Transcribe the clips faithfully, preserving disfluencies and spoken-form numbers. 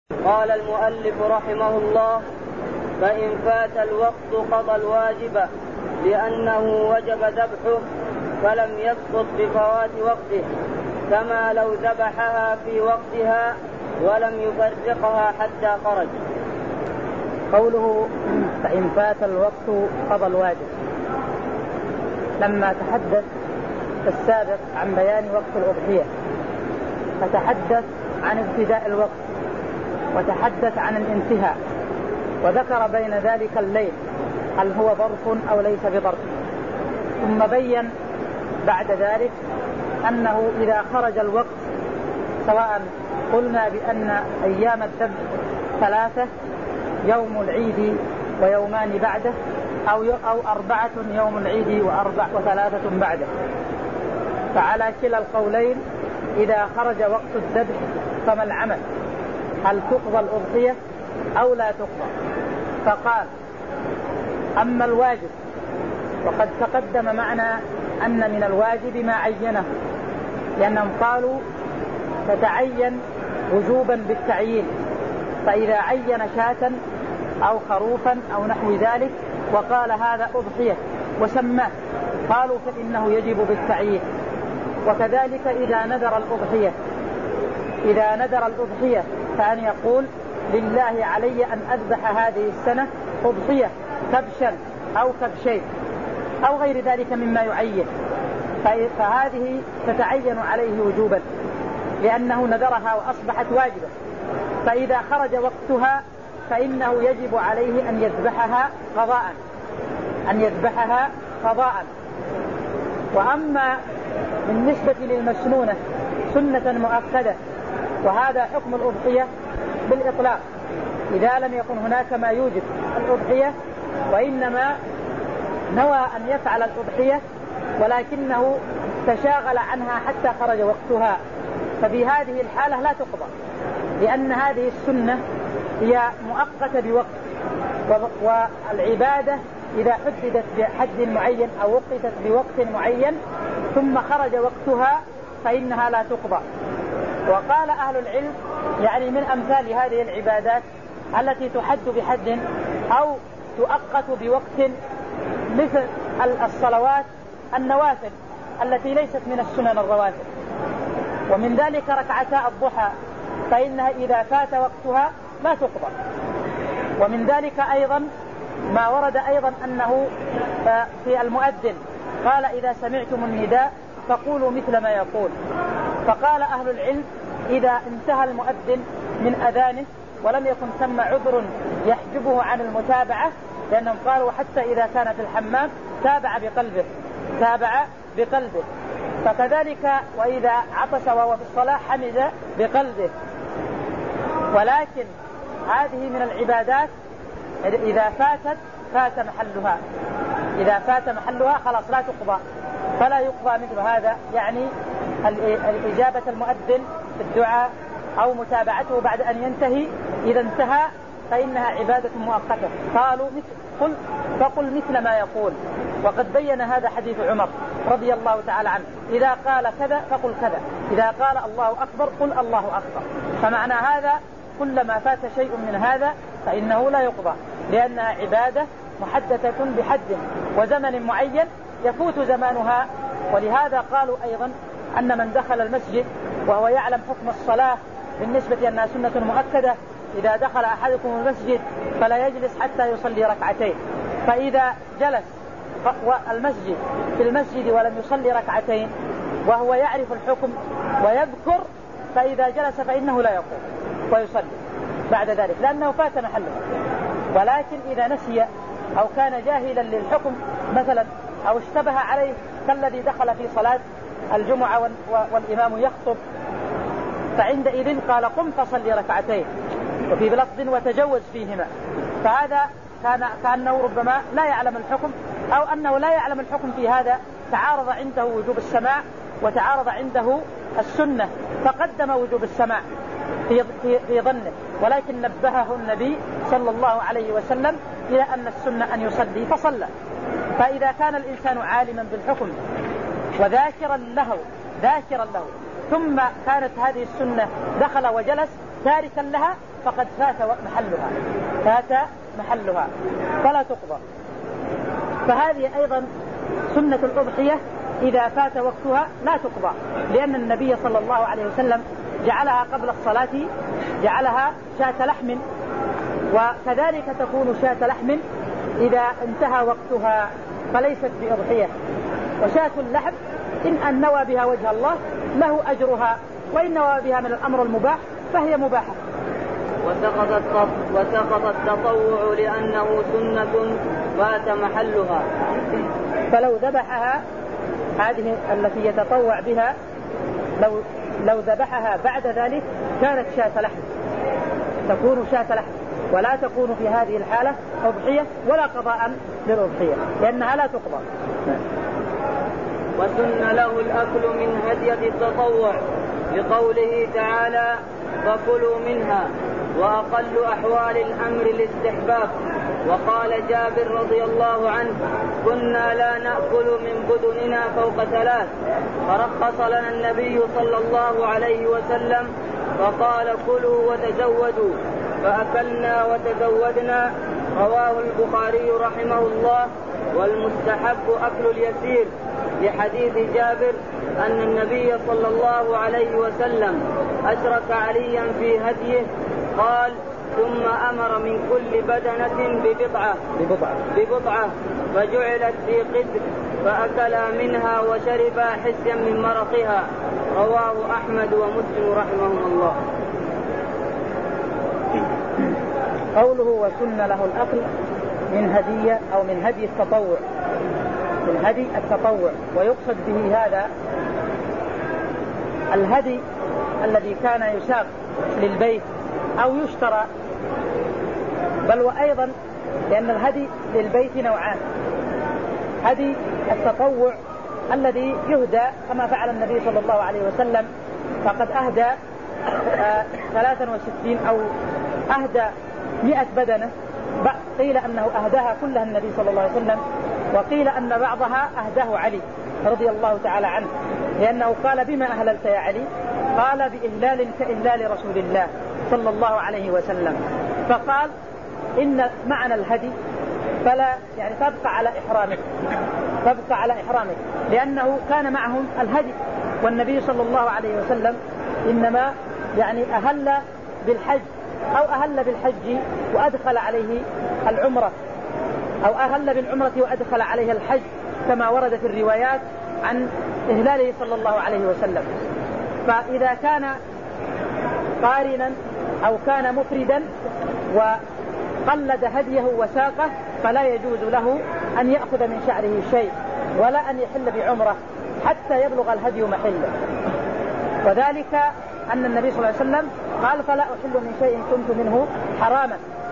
قال المؤلف رحمه الله: فإن فات الوقت قضى الواجب لأنه وجب ذبحه فلم يسقط بفوات وقته، كما لو ذبحها في وقتها ولم يفرقها حتى خرج. قوله فإن فات الوقت قضى الواجب، لما تحدث في السابق عن بيان وقت الأضحية فتحدث عن ابتداء الوقت وتحدث عن الانتهاء، وذكر بين ذلك الليل هل هو ظرف أو ليس بظرف، ثم بين بعد ذلك أنه إذا خرج الوقت سواء قلنا بأن أيام الذبح ثلاثة، يوم العيد ويومان بعده، أو أو أربعة، يوم العيد وأربع وثلاثة بعده، فعلى كلا القولين إذا خرج وقت الذبح فما العمل؟ هل تقضى الأضحية أو لا تقضى؟ فقال: أما الواجب وقد تقدم معنا أن من الواجب ما عينه، لأنهم قالوا تتعين وجوبا بالتعيين، فإذا عين شاة أو خروفا أو نحو ذلك وقال هذا أضحية وسماه قالوا فإنه يجب بالتعيين. وكذلك إذا نذر الأضحية إذا نذر الأضحية فأن يقول لله علي أن أذبح هذه السنة أضحية كبشا أو كبشين أو غير ذلك مما يعين، فهذه تتعين عليه وجوبا لأنه نذرها وأصبحت واجبة، فإذا خرج وقتها فإنه يجب عليه أن يذبحها قضاء أن يذبحها قضاء. وأما بالنسبة للمسنونة سنة مؤكدة، وهذا حكم الأضحية بالإطلاق إذا لم يكن هناك ما يوجب الأضحية، وإنما نوى أن يفعل الأضحية ولكنه تشاغل عنها حتى خرج وقتها، ففي هذه الحالة لا تقضى، لأن هذه السنة هي مؤقتة بوقت، والعبادة إذا حددت بحد معين أو وقتت بوقت معين ثم خرج وقتها فإنها لا تقضى. وقال أهل العلم يعني من أمثال هذه العبادات التي تحد بحد أو تؤقت بوقت مثل الصلوات النوافل التي ليست من السنن الرواتب، ومن ذلك ركعتا الضحى فإنها إذا فات وقتها لا تقضى. ومن ذلك أيضا ما ورد أيضا أنه في المؤذن قال إذا سمعتم النداء فقولوا مثل ما يقول، فقال أهل العلم إذا انتهى المؤذن من أذانه ولم يكن ثم عذر يحجبه عن المتابعة، لأنهم قالوا حتى إذا كان في الحمام تابع بقلبه تابع بقلبه فكذلك وإذا عطس وهو في الصلاة حمد بقلبه. ولكن هذه من العبادات إذا فاتت فات محلها إذا فات محلها خلاص لا تقضى، فلا يقضى مثل هذا، يعني الإجابة المؤذن في الدعاء أو متابعته بعد أن ينتهي إذا انتهى فإنها عبادة مؤقتة. قالوا مثل قل فقل مثل ما يقول، وقد بين هذا حديث عمر رضي الله تعالى عنه إذا قال كذا فقل كذا، إذا قال الله أكبر قل الله أكبر. فمعنى هذا كلما فات شيء من هذا فإنه لا يقضى، لأنها عبادة محددة بحد وزمن معين يفوت زمانها. ولهذا قالوا أيضا أن من دخل المسجد وهو يعلم حكم الصلاة بالنسبة أنها سنة مؤكدة، إذا دخل أحدكم المسجد فلا يجلس حتى يصلي ركعتين، فإذا جلس المسجد في المسجد ولم يصلي ركعتين وهو يعرف الحكم ويذكر، فإذا جلس فإنه لا يقوم ويصلي بعد ذلك لأنه فات محله. ولكن إذا نسي أو كان جاهلا للحكم مثلا أو اشتبه عليه كالذي دخل في صلاة الجمعة والإمام يخطب فعندئذ قال قم فصلي ركعتين، وفي لفظ وتجوز فيهما، فهذا كان كأنه ربما لا يعلم الحكم أو أنه لا يعلم الحكم في هذا، تعارض عنده وجوب السماع وتعارض عنده السنة فقدم وجوب السماع في, في, في ظنه، ولكن نبهه النبي صلى الله عليه وسلم إلى أن السنة أن يصلي فصلى. فإذا كان الإنسان عالما بالحكم وذاكرا له ذاكرا له ثم كانت هذه السنة دخل وجلس تاركا لها فقد فات محلها فات محلها فلا تقضى. فهذه أيضا سنة الأضحية إذا فات وقتها لا تقضى، لأن النبي صلى الله عليه وسلم جعلها قبل الصلاة جعلها شاة لحم، وكذلك تكون شاة لحم إذا انتهى وقتها فليست بأضحية. وشاة اللحم إن نوى بها وجه الله له أجرها، وإن نوى بها من الأمر المباح فهي مباحة. وسقط وسقط التطوع لأنه سنة فات محلها. فلو ذبحها هذه التي يتطوع بها لو لو ذبحها بعد ذلك كانت شاة لحم، تكون شاة لحم، ولا تكون في هذه الحالة أضحية ولا قضاء للأضحية لأنها لا تقضى. وسن له الأكل من هدية التطوع لقوله تعالى فكلوا منها، وأقل أحوال الأمر الاستحباب. وقال جابر رضي الله عنه كنا لا نأكل من بدننا فوق ثلاث، فرخص لنا النبي صلى الله عليه وسلم فقال كلوا وتزودوا، فأكلنا وتزودنا. رواه البخاري رحمه الله. والمستحب أكل اليسير لحديث جابر أن النبي صلى الله عليه وسلم أشرك عليا في هديه، قال ثم أمر من كل بدنة ببضعة ببضعة, ببضعة فجعلت في قدر، فأكلا منها وشربا حسيا من مرقها. رواه أحمد ومسلم رحمهم الله. قوله وسن له الأكل من هدية أو من هدي التطوع، من هدي التطوع، ويقصد به هذا الهدي الذي كان يساق للبيت أو يشترى، بل وأيضا لأن الهدي للبيت نوعان: هدي التطوع الذي يهدى كما فعل النبي صلى الله عليه وسلم، فقد أهدى ثلاثا وستين أو أهدى مئة بدنة، قيل أنه أهداها كلها النبي صلى الله عليه وسلم، وقيل أن بعضها أهداه علي رضي الله تعالى عنه، لأنه قال بما أهللت يا علي؟ قال بإهلال كإهلال رسول الله صلى الله عليه وسلم. فقال إن معنى الهدي فلا يعني تبقى على إحرامك، تبقى على إحرامك، لأنه كان معهم الهدي، والنبي صلى الله عليه وسلم إنما يعني أهل بالحج أو أهل بالحج وأدخل عليه العمرة، أو أهل بالعمرة وأدخل عليه الحج كما ورد في الروايات عن إهلاله صلى الله عليه وسلم. فإذا كان قارنا أو كان مفردا وقلد هديه وساقه فلا يجوز له أن يأخذ من شعره شيء ولا أن يحل بعمره حتى يبلغ الهدي محله. وذلك أن النبي صلى الله عليه وسلم قال فلا أحل من شيء كنت منه حراما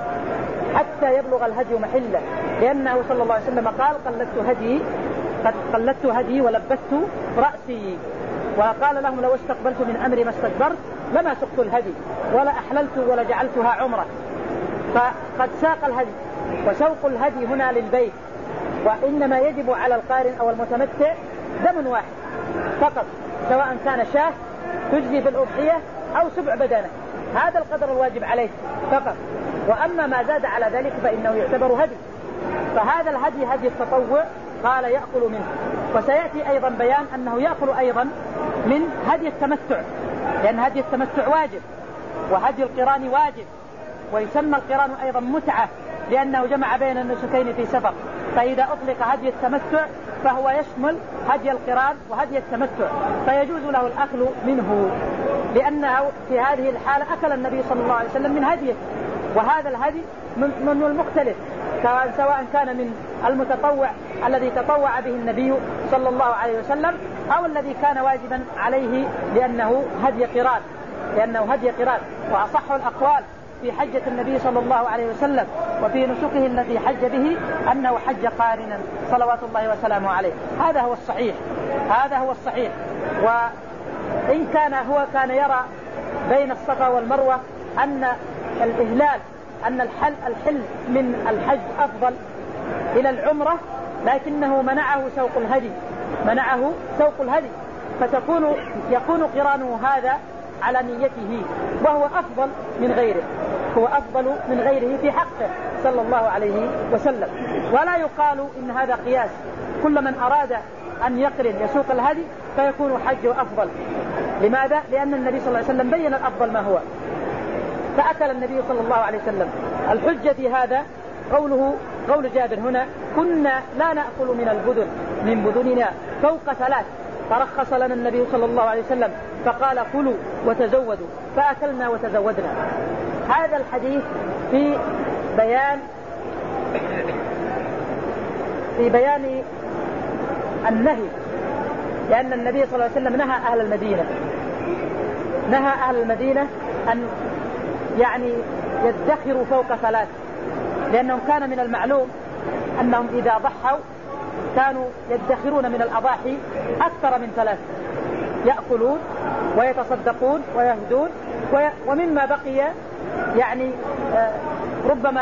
حتى يبلغ الهدي محله، لأنه صلى الله عليه وسلم قال قلدت هدي قد قلدت هدي ولبست رأسي، وقال لهم لو استقبلت من أمري ما استكبرت لما سقت الهدي ولا أحللت ولا جعلتها عمرة. فقد ساق الهدي، وسوق الهدي هنا للبيت، وإنما يجب على القارن أو المتمتع دم واحد فقط، سواء كان شاه تجزي في الأضحية أو سبع بدنة، هذا القدر الواجب عليه فقط. وأما ما زاد على ذلك فإنه يعتبر هدي. فهذا الهدي هدي التطوع قال يأكل منه. وسيأتي أيضا بيان أنه يأكل أيضا من هدي التمتع، لأن هدي التمتع واجب وهدي القران واجب، ويسمى القران أيضا متعة لأنه جمع بين النسكين في سفر. فإذا أطلق هدي التمتع فهو يشمل هدي القران وهدي التمتع، فيجوز له الأكل منه، لأنه في هذه الحالة أكل النبي صلى الله عليه وسلم من هديه، وهذا الهدي من المختلف، سواء كان من المتطوع الذي تطوع به النبي صلى الله عليه وسلم أو الذي كان واجبا عليه لأنه هدي قران، لأنه هدي قران. وأصح الأقوال في حجة النبي صلى الله عليه وسلم وفي نسكه الذي حج به أنه حج قارنا صلوات الله وسلامه عليه. هذا هو الصحيح، هذا هو الصحيح. وإن كان هو كان يرى بين الصفا والمروة أن الإهلال أن الحل, الحل من الحج أفضل إلى العمرة، لكنه منعه سوق الهدي، منعه سوق الهدي، فتكون يكون قرانه هذا على نيته وهو أفضل من غيره. هو أفضل من غيره في حقه صلى الله عليه وسلم. ولا يقال إن هذا قياس، كل من أراد أن يقرن يسوق الهدي فيكون حجه أفضل. لماذا؟ لأن النبي صلى الله عليه وسلم بين الأفضل ما هو، فأكل النبي صلى الله عليه وسلم. الحجة في هذا قوله قول جابر هنا: كنا لا نأكل من البدن من بدننا فوق ثلاث، فرخص لنا النبي صلى الله عليه وسلم فقال: كلوا وتزودوا، فأكلنا وتزودنا. هذا الحديث في بيان في بيان النهي، لأن النبي صلى الله عليه وسلم نهى أهل المدينة نهى أهل المدينة أن يعني يدخروا فوق ثلاث، لأنهم كان من المعلوم أنهم إذا ضحوا كانوا يدخرون من الأضاحي أكثر من ثلاث، يأكلون ويتصدقون ويهدون، ومما بقي يعني ربما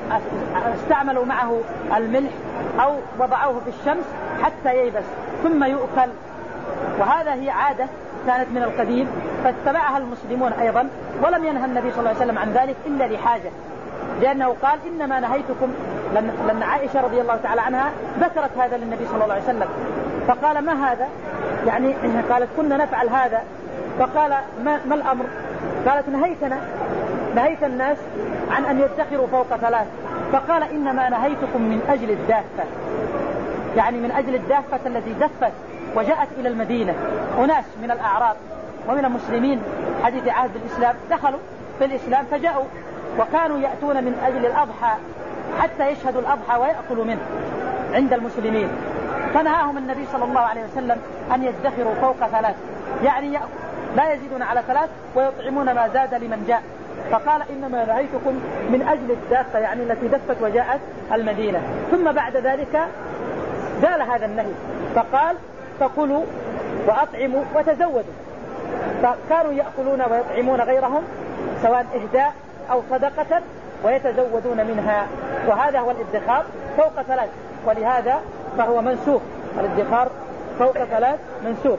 استعملوا معه الملح أو وضعوه في الشمس حتى ييبس ثم يؤكل. وهذا هي عادة كانت من القديم فاتبعها المسلمون أيضا، ولم ينهى النبي صلى الله عليه وسلم عن ذلك إلا لحاجة، لأنه قال: إنما نهيتكم، لأن عائشة رضي الله تعالى عنها ذكرت هذا للنبي صلى الله عليه وسلم، فقال: ما هذا؟ يعني قالت: كنا نفعل هذا. فقال: ما, ما الأمر؟ قالت: نهيتنا نهيت الناس عن أن يدخروا فوق ثلاث. فقال: إنما نهيتكم من أجل الدافة، يعني من أجل الدافة التي دفت وجاءت إلى المدينة. أناس من الأعراب ومن المسلمين حديث عهد الإسلام دخلوا في الإسلام فجاءوا، وكانوا يأتون من أجل الأضحى حتى يشهدوا الأضحى ويأكلوا منه عند المسلمين، فنهاهم النبي صلى الله عليه وسلم أن يدخروا فوق ثلاث، يعني لا يزيدون على ثلاث ويطعمون ما زاد لمن جاء. فقال: إنما نهيتكم من أجل الدافة، يعني التي دفت وجاءت المدينة. ثم بعد ذلك زال هذا النهي فقال: فكلوا وأطعموا وتزودوا. فكانوا يأكلون ويطعمون غيرهم سواء إهداء أو صدقة ويتزودون منها، وهذا هو الادخار فوق ثلاث، ولهذا فهو منسوخ، الادخار فوق ثلاث منسوخ.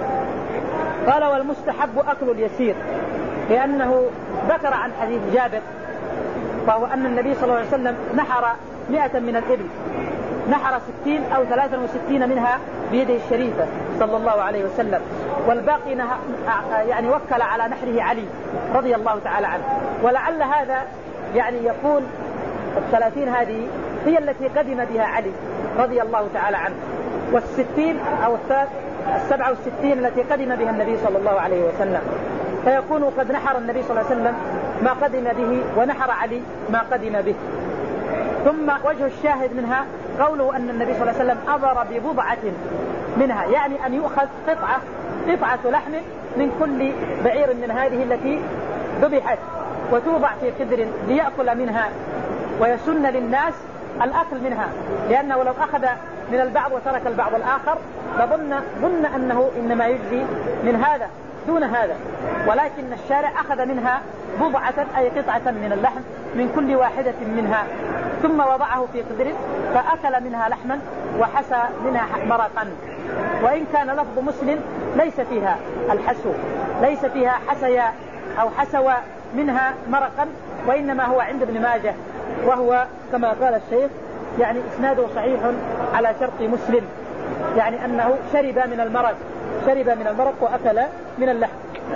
قال: والمستحب أكل اليسير، لأنه ذكر عن حديث جابر فهو أن النبي صلى الله عليه وسلم نحر مئة من الإبل، نحر ستين أو ثلاثا وستين منها بيده الشريفة صلى الله عليه وسلم، والباقي يعني وكل على نحره علي رضي الله تعالى عنه. ولعل هذا يعني يكون الثلاثين هذه هي التي قدم بها علي رضي الله تعالى عنه، والستين أو السبعة والستين التي قدم بها النبي صلى الله عليه وسلم، فيكون قد نحر النبي صلى الله عليه وسلم ما قدم به ونحر علي ما قدم به. ثم وجه الشاهد منها قوله أن النبي صلى الله عليه وسلم أمر ببضعة منها، يعني أن يؤخذ قطعة قطعة لحم من كل بعير من هذه التي ذبحت وتوضع في قدر ليأكل منها ويسن للناس الأكل منها، لأنه لو أخذ من البعض وترك البعض الآخر لظن ظن أنه إنما يجزي من هذا دون هذا، ولكن الشارع أخذ منها بضعة أي قطعة من اللحم من كل واحدة منها، ثم وضعه في قدر فأكل منها لحما وحسى منها مرقا. وإن كان لفظ مسلم ليس فيها الحسو، ليس فيها حسيا أو حسوا منها مرقا، وإنما هو عند ابن ماجه، وهو كما قال الشيخ يعني إسناده صحيح على شرط مسلم، يعني أنه شرب من المرق شرب من المرق وأكل من اللحم.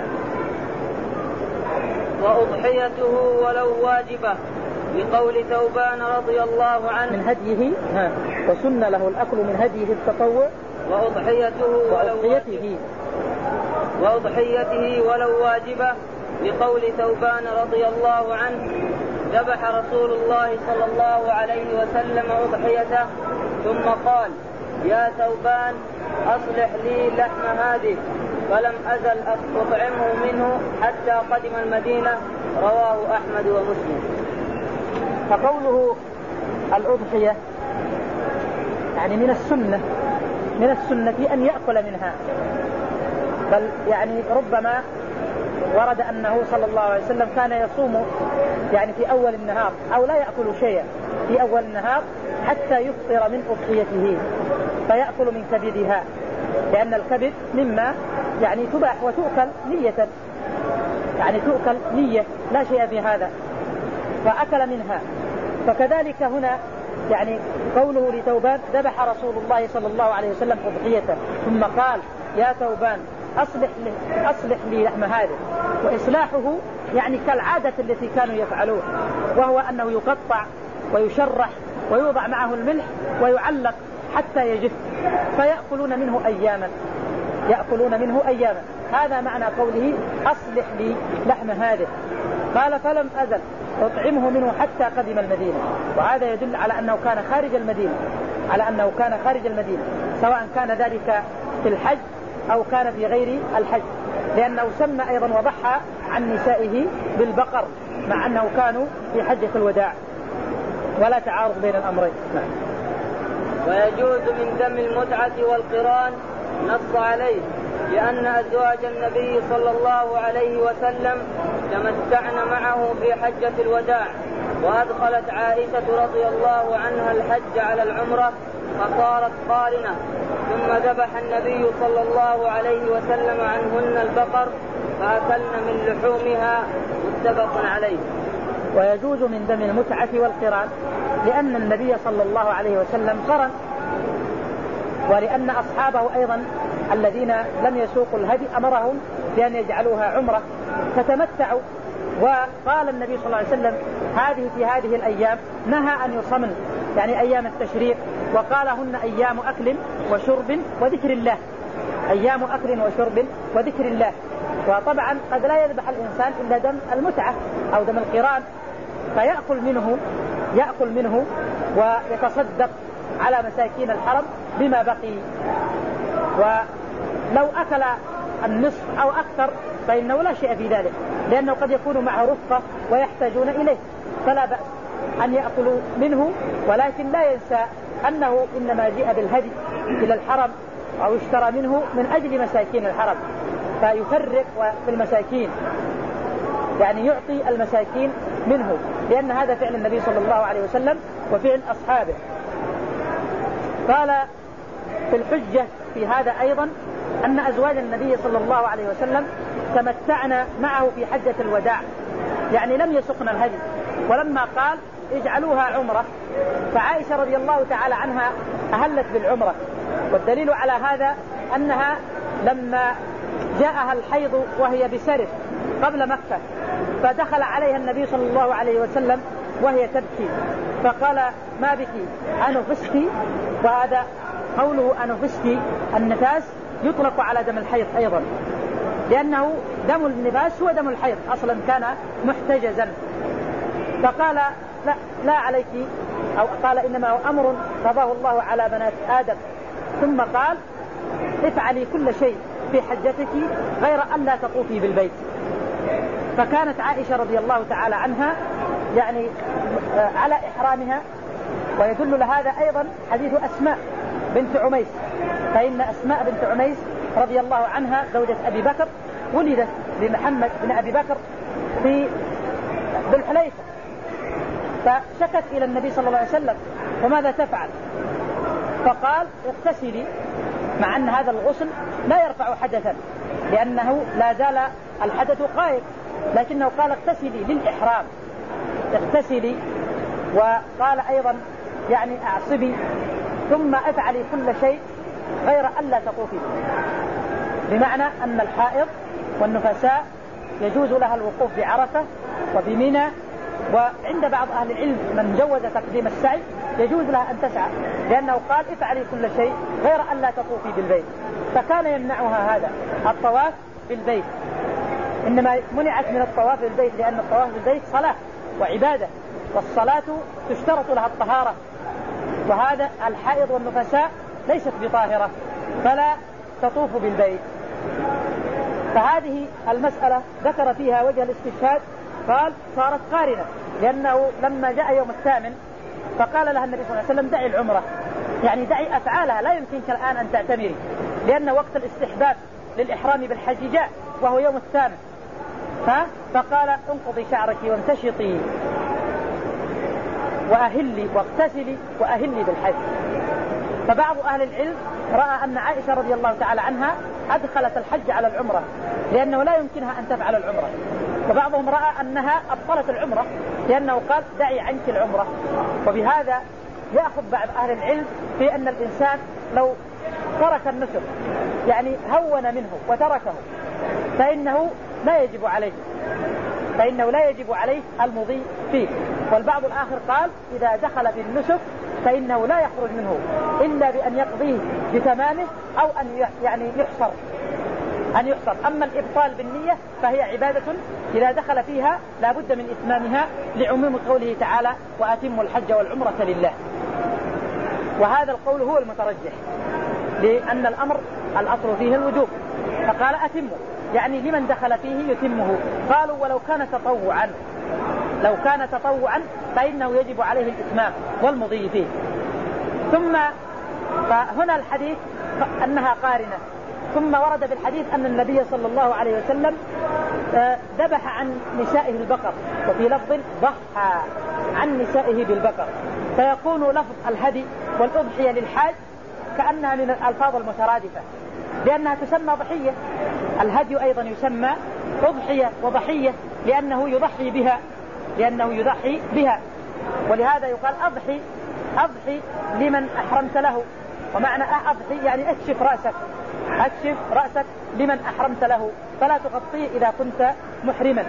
وأضحيته ولو واجبة، بقول ثوبان رضي الله عنه من هديه ها وسن له الأكل من هديه التطوع. وأضحيته ولو وأضحيته وأضحيته ولو واجبة، بقول ثوبان رضي الله عنه: ذبح رسول الله صلى الله عليه وسلم أضحيته ثم قال: يا ثوبان أصلح لي لحم هذه، فلم أزل أطعمه منه حتى قدم المدينة. رواه أحمد ومسلم. فقوله الأضحية يعني من السنة من السنة أن يأكل منها، بل يعني ربما ورد أنه صلى الله عليه وسلم كان يصوم يعني في أول النهار أو لا يأكل شيئا في أول النهار حتى يفطر من أضحيته فيأكل من كبدها، لأن الكبد مما يعني تباح وتؤكل نية، يعني تؤكل نية لا شيء في هذا. فأكل منها. فكذلك هنا يعني قوله لثوبان ذبح رسول الله صلى الله عليه وسلم أضحيته ثم قال يا ثوبان أصلح لي, أصلح لي لحم هذا. وإصلاحه يعني كالعادة التي كانوا يفعلون، وهو أنه يقطع ويشرح ويوضع معه الملح ويعلق حتى يجف، فيأكلون منه أياما يأكلون منه أياما هذا معنى قوله أصلح لي لحم هذا. قال فلم أزل أطعمه منه حتى قدم المدينة. وهذا يدل على أنه كان خارج المدينة على أنه كان خارج المدينة سواء كان ذلك في الحج أو كان في غير الحج، لأنه سمى أيضا وضحى عن نسائه بالبقر مع أنه كانوا في حجة الوداع، ولا تعارض بين الأمرين. ويجوز من دم المتعة والقران نص عليه، لأن أزواج النبي صلى الله عليه وسلم تمتعن معه في حجة الوداع، وأدخلت عائشة رضي الله عنها الحج على العمرة فصارت قارنة، ثم ذبح النبي صلى الله عليه وسلم عنهن البقر فأكلن من لحومها، متفق عليه. ويجوز من دم المتعة والقران لأن النبي صلى الله عليه وسلم قرن، ولأن أصحابه أيضا الذين لم يسوقوا الهدي أمرهم بأن يجعلوها عمرة فتمتعوا. وقال النبي صلى الله عليه وسلم هذه في هذه الأيام نهى أن يصمن يعني أيام التشريق، وقال هن أيام أكل وشرب وذكر الله أيام أكل وشرب وذكر الله. وطبعا قد لا يذبح الإنسان إلا دم المتعة أو دم القران فيأكل منه يأكل منه ويتصدق على مساكين الحرم بما بقي. ولو أكل النصف أو أكثر فإنه لا شيء في ذلك، لأنه قد يكون معه رفقة ويحتاجون إليه، فلا بأس أن يأكلوا منه، ولكن لا ينسى أنه إنما جاء بالهدي إلى الحرم أو اشترى منه من أجل مساكين الحرم، فيفرق في المساكين يعني يعطي المساكين منه، لأن هذا فعل النبي صلى الله عليه وسلم وفعل أصحابه. قال في الحجة في هذا أيضا أن أزواج النبي صلى الله عليه وسلم تمتعنا معه في حجة الوداع، يعني لم يسقن الهدي. ولما قال اجعلوها عمرة فعائشة رضي الله تعالى عنها أهلت بالعمرة، والدليل على هذا أنها لما جاءها الحيض وهي بسرف قبل مكة فدخل عليها النبي صلى الله عليه وسلم وهي تبكي فقال ما بك أنفستي؟ وهذا قوله أنفستي النفاس يطلق على دم الحيض أيضا، لأنه دم النفاس هو دم الحيض أصلا كان محتجزا. فقال لا, لا عليك، أو قال إنما هو أمر قضاه الله على بنات آدم، ثم قال افعلي كل شيء في حجتك غير أن لا تطوفي بالبيت. فكانت عائشة رضي الله تعالى عنها يعني على إحرامها. ويدل لهذا أيضا حديث أسماء بنت عميس، فإن أسماء بنت عميس رضي الله عنها زوجة أبي بكر ولدت لمحمد بن أبي بكر في بالحليفة، فشكت إلى النبي صلى الله عليه وسلم فماذا تفعل؟ فقال اغتسلي، مع أن هذا الغسل لا يرفع حدثا لأنه لا زال الحدث قائم، لكنه قال اغتسلي للإحرام اغتسلي. وقال أيضا يعني أعصبي ثم افعلي كل شيء غير أن لا تطوفي، بمعنى أن الحائض والنفساء يجوز لها الوقوف بعرفة وبمنى، وعند بعض أهل العلم من جوز تقديم السعي يجوز لها أن تسعى، لأنه قال افعلي كل شيء غير أن لا تطوفي بالبيت. فكان يمنعها هذا الطواف بالبيت، إنما منعت من الطواف بالبيت لأن الطواف بالبيت صلاة وعبادة، والصلاة تشترط لها الطهارة، وهذا الحائض والنفساء ليست بطاهرة فلا تطوف بالبيت. فهذه المسألة ذكر فيها وجه الاستشهاد، قال صارت قارنة، لأنه لما جاء يوم الثامن فقال لها النبي صلى الله عليه وسلم دعي العمرة، يعني دعي أفعالها، لا يمكنك الآن أن تعتمري، لأن وقت الاستحباب للإحرام بالحج جاء وهو يوم الثامن. ها؟ فقال انقضي شعرك وانتشطي وأهلي واغتسلي وأهلي بالحج. فبعض أهل العلم رأى أن عائشة رضي الله تعالى عنها أدخلت الحج على العمرة، لأنه لا يمكنها أن تفعل العمرة، وبعضهم رأى أنها أبطلت العمرة لأنه قال دعي عنك العمرة. وبهذا يأخذ بعض أهل العلم في أن الإنسان لو ترك النسك يعني هون منه وتركه فإنه لا يجب عليه فإنه لا يجب عليه المضي فيه. والبعض الآخر قال إذا دخل في النسك فإنه لا يخرج منه إلا بأن يقضيه بتمامه أو أن يعني يحصر أن يحصر. أما الإبطال بالنية فهي عبادة إذا دخل فيها لا بد من إتمامها لعموم قوله تعالى وأتموا الحج والعمرة لله. وهذا القول هو المترجح لأن الأمر الأصل فيه الوجوب، فقال أتموا يعني لمن دخل فيه يتمه. قالوا ولو كان تطوعا لو كان تطوعا فإنه يجب عليه الإتمام والمضي فيه. ثم فهنا الحديث أنها قارنة. ثم ورد في الحديث أن النبي صلى الله عليه وسلم ذبح عن نسائه البقر، وفي لفظ ضحى عن نسائه بالبقر، فيكون لفظ الهدي والأضحية للحاج كأنها من الألفاظ المترادفة لأنها تسمى ضحية. الهدي أيضا يسمى أضحية وضحية لأنه يضحي بها لأنه يضحي بها ولهذا يقال أضحي أضحي لمن أحرمت له. ومعنى أضحي يعني أكشف رأسك أكشف رأسك لمن أحرمت له فلا تغطيه إذا كنت محرما.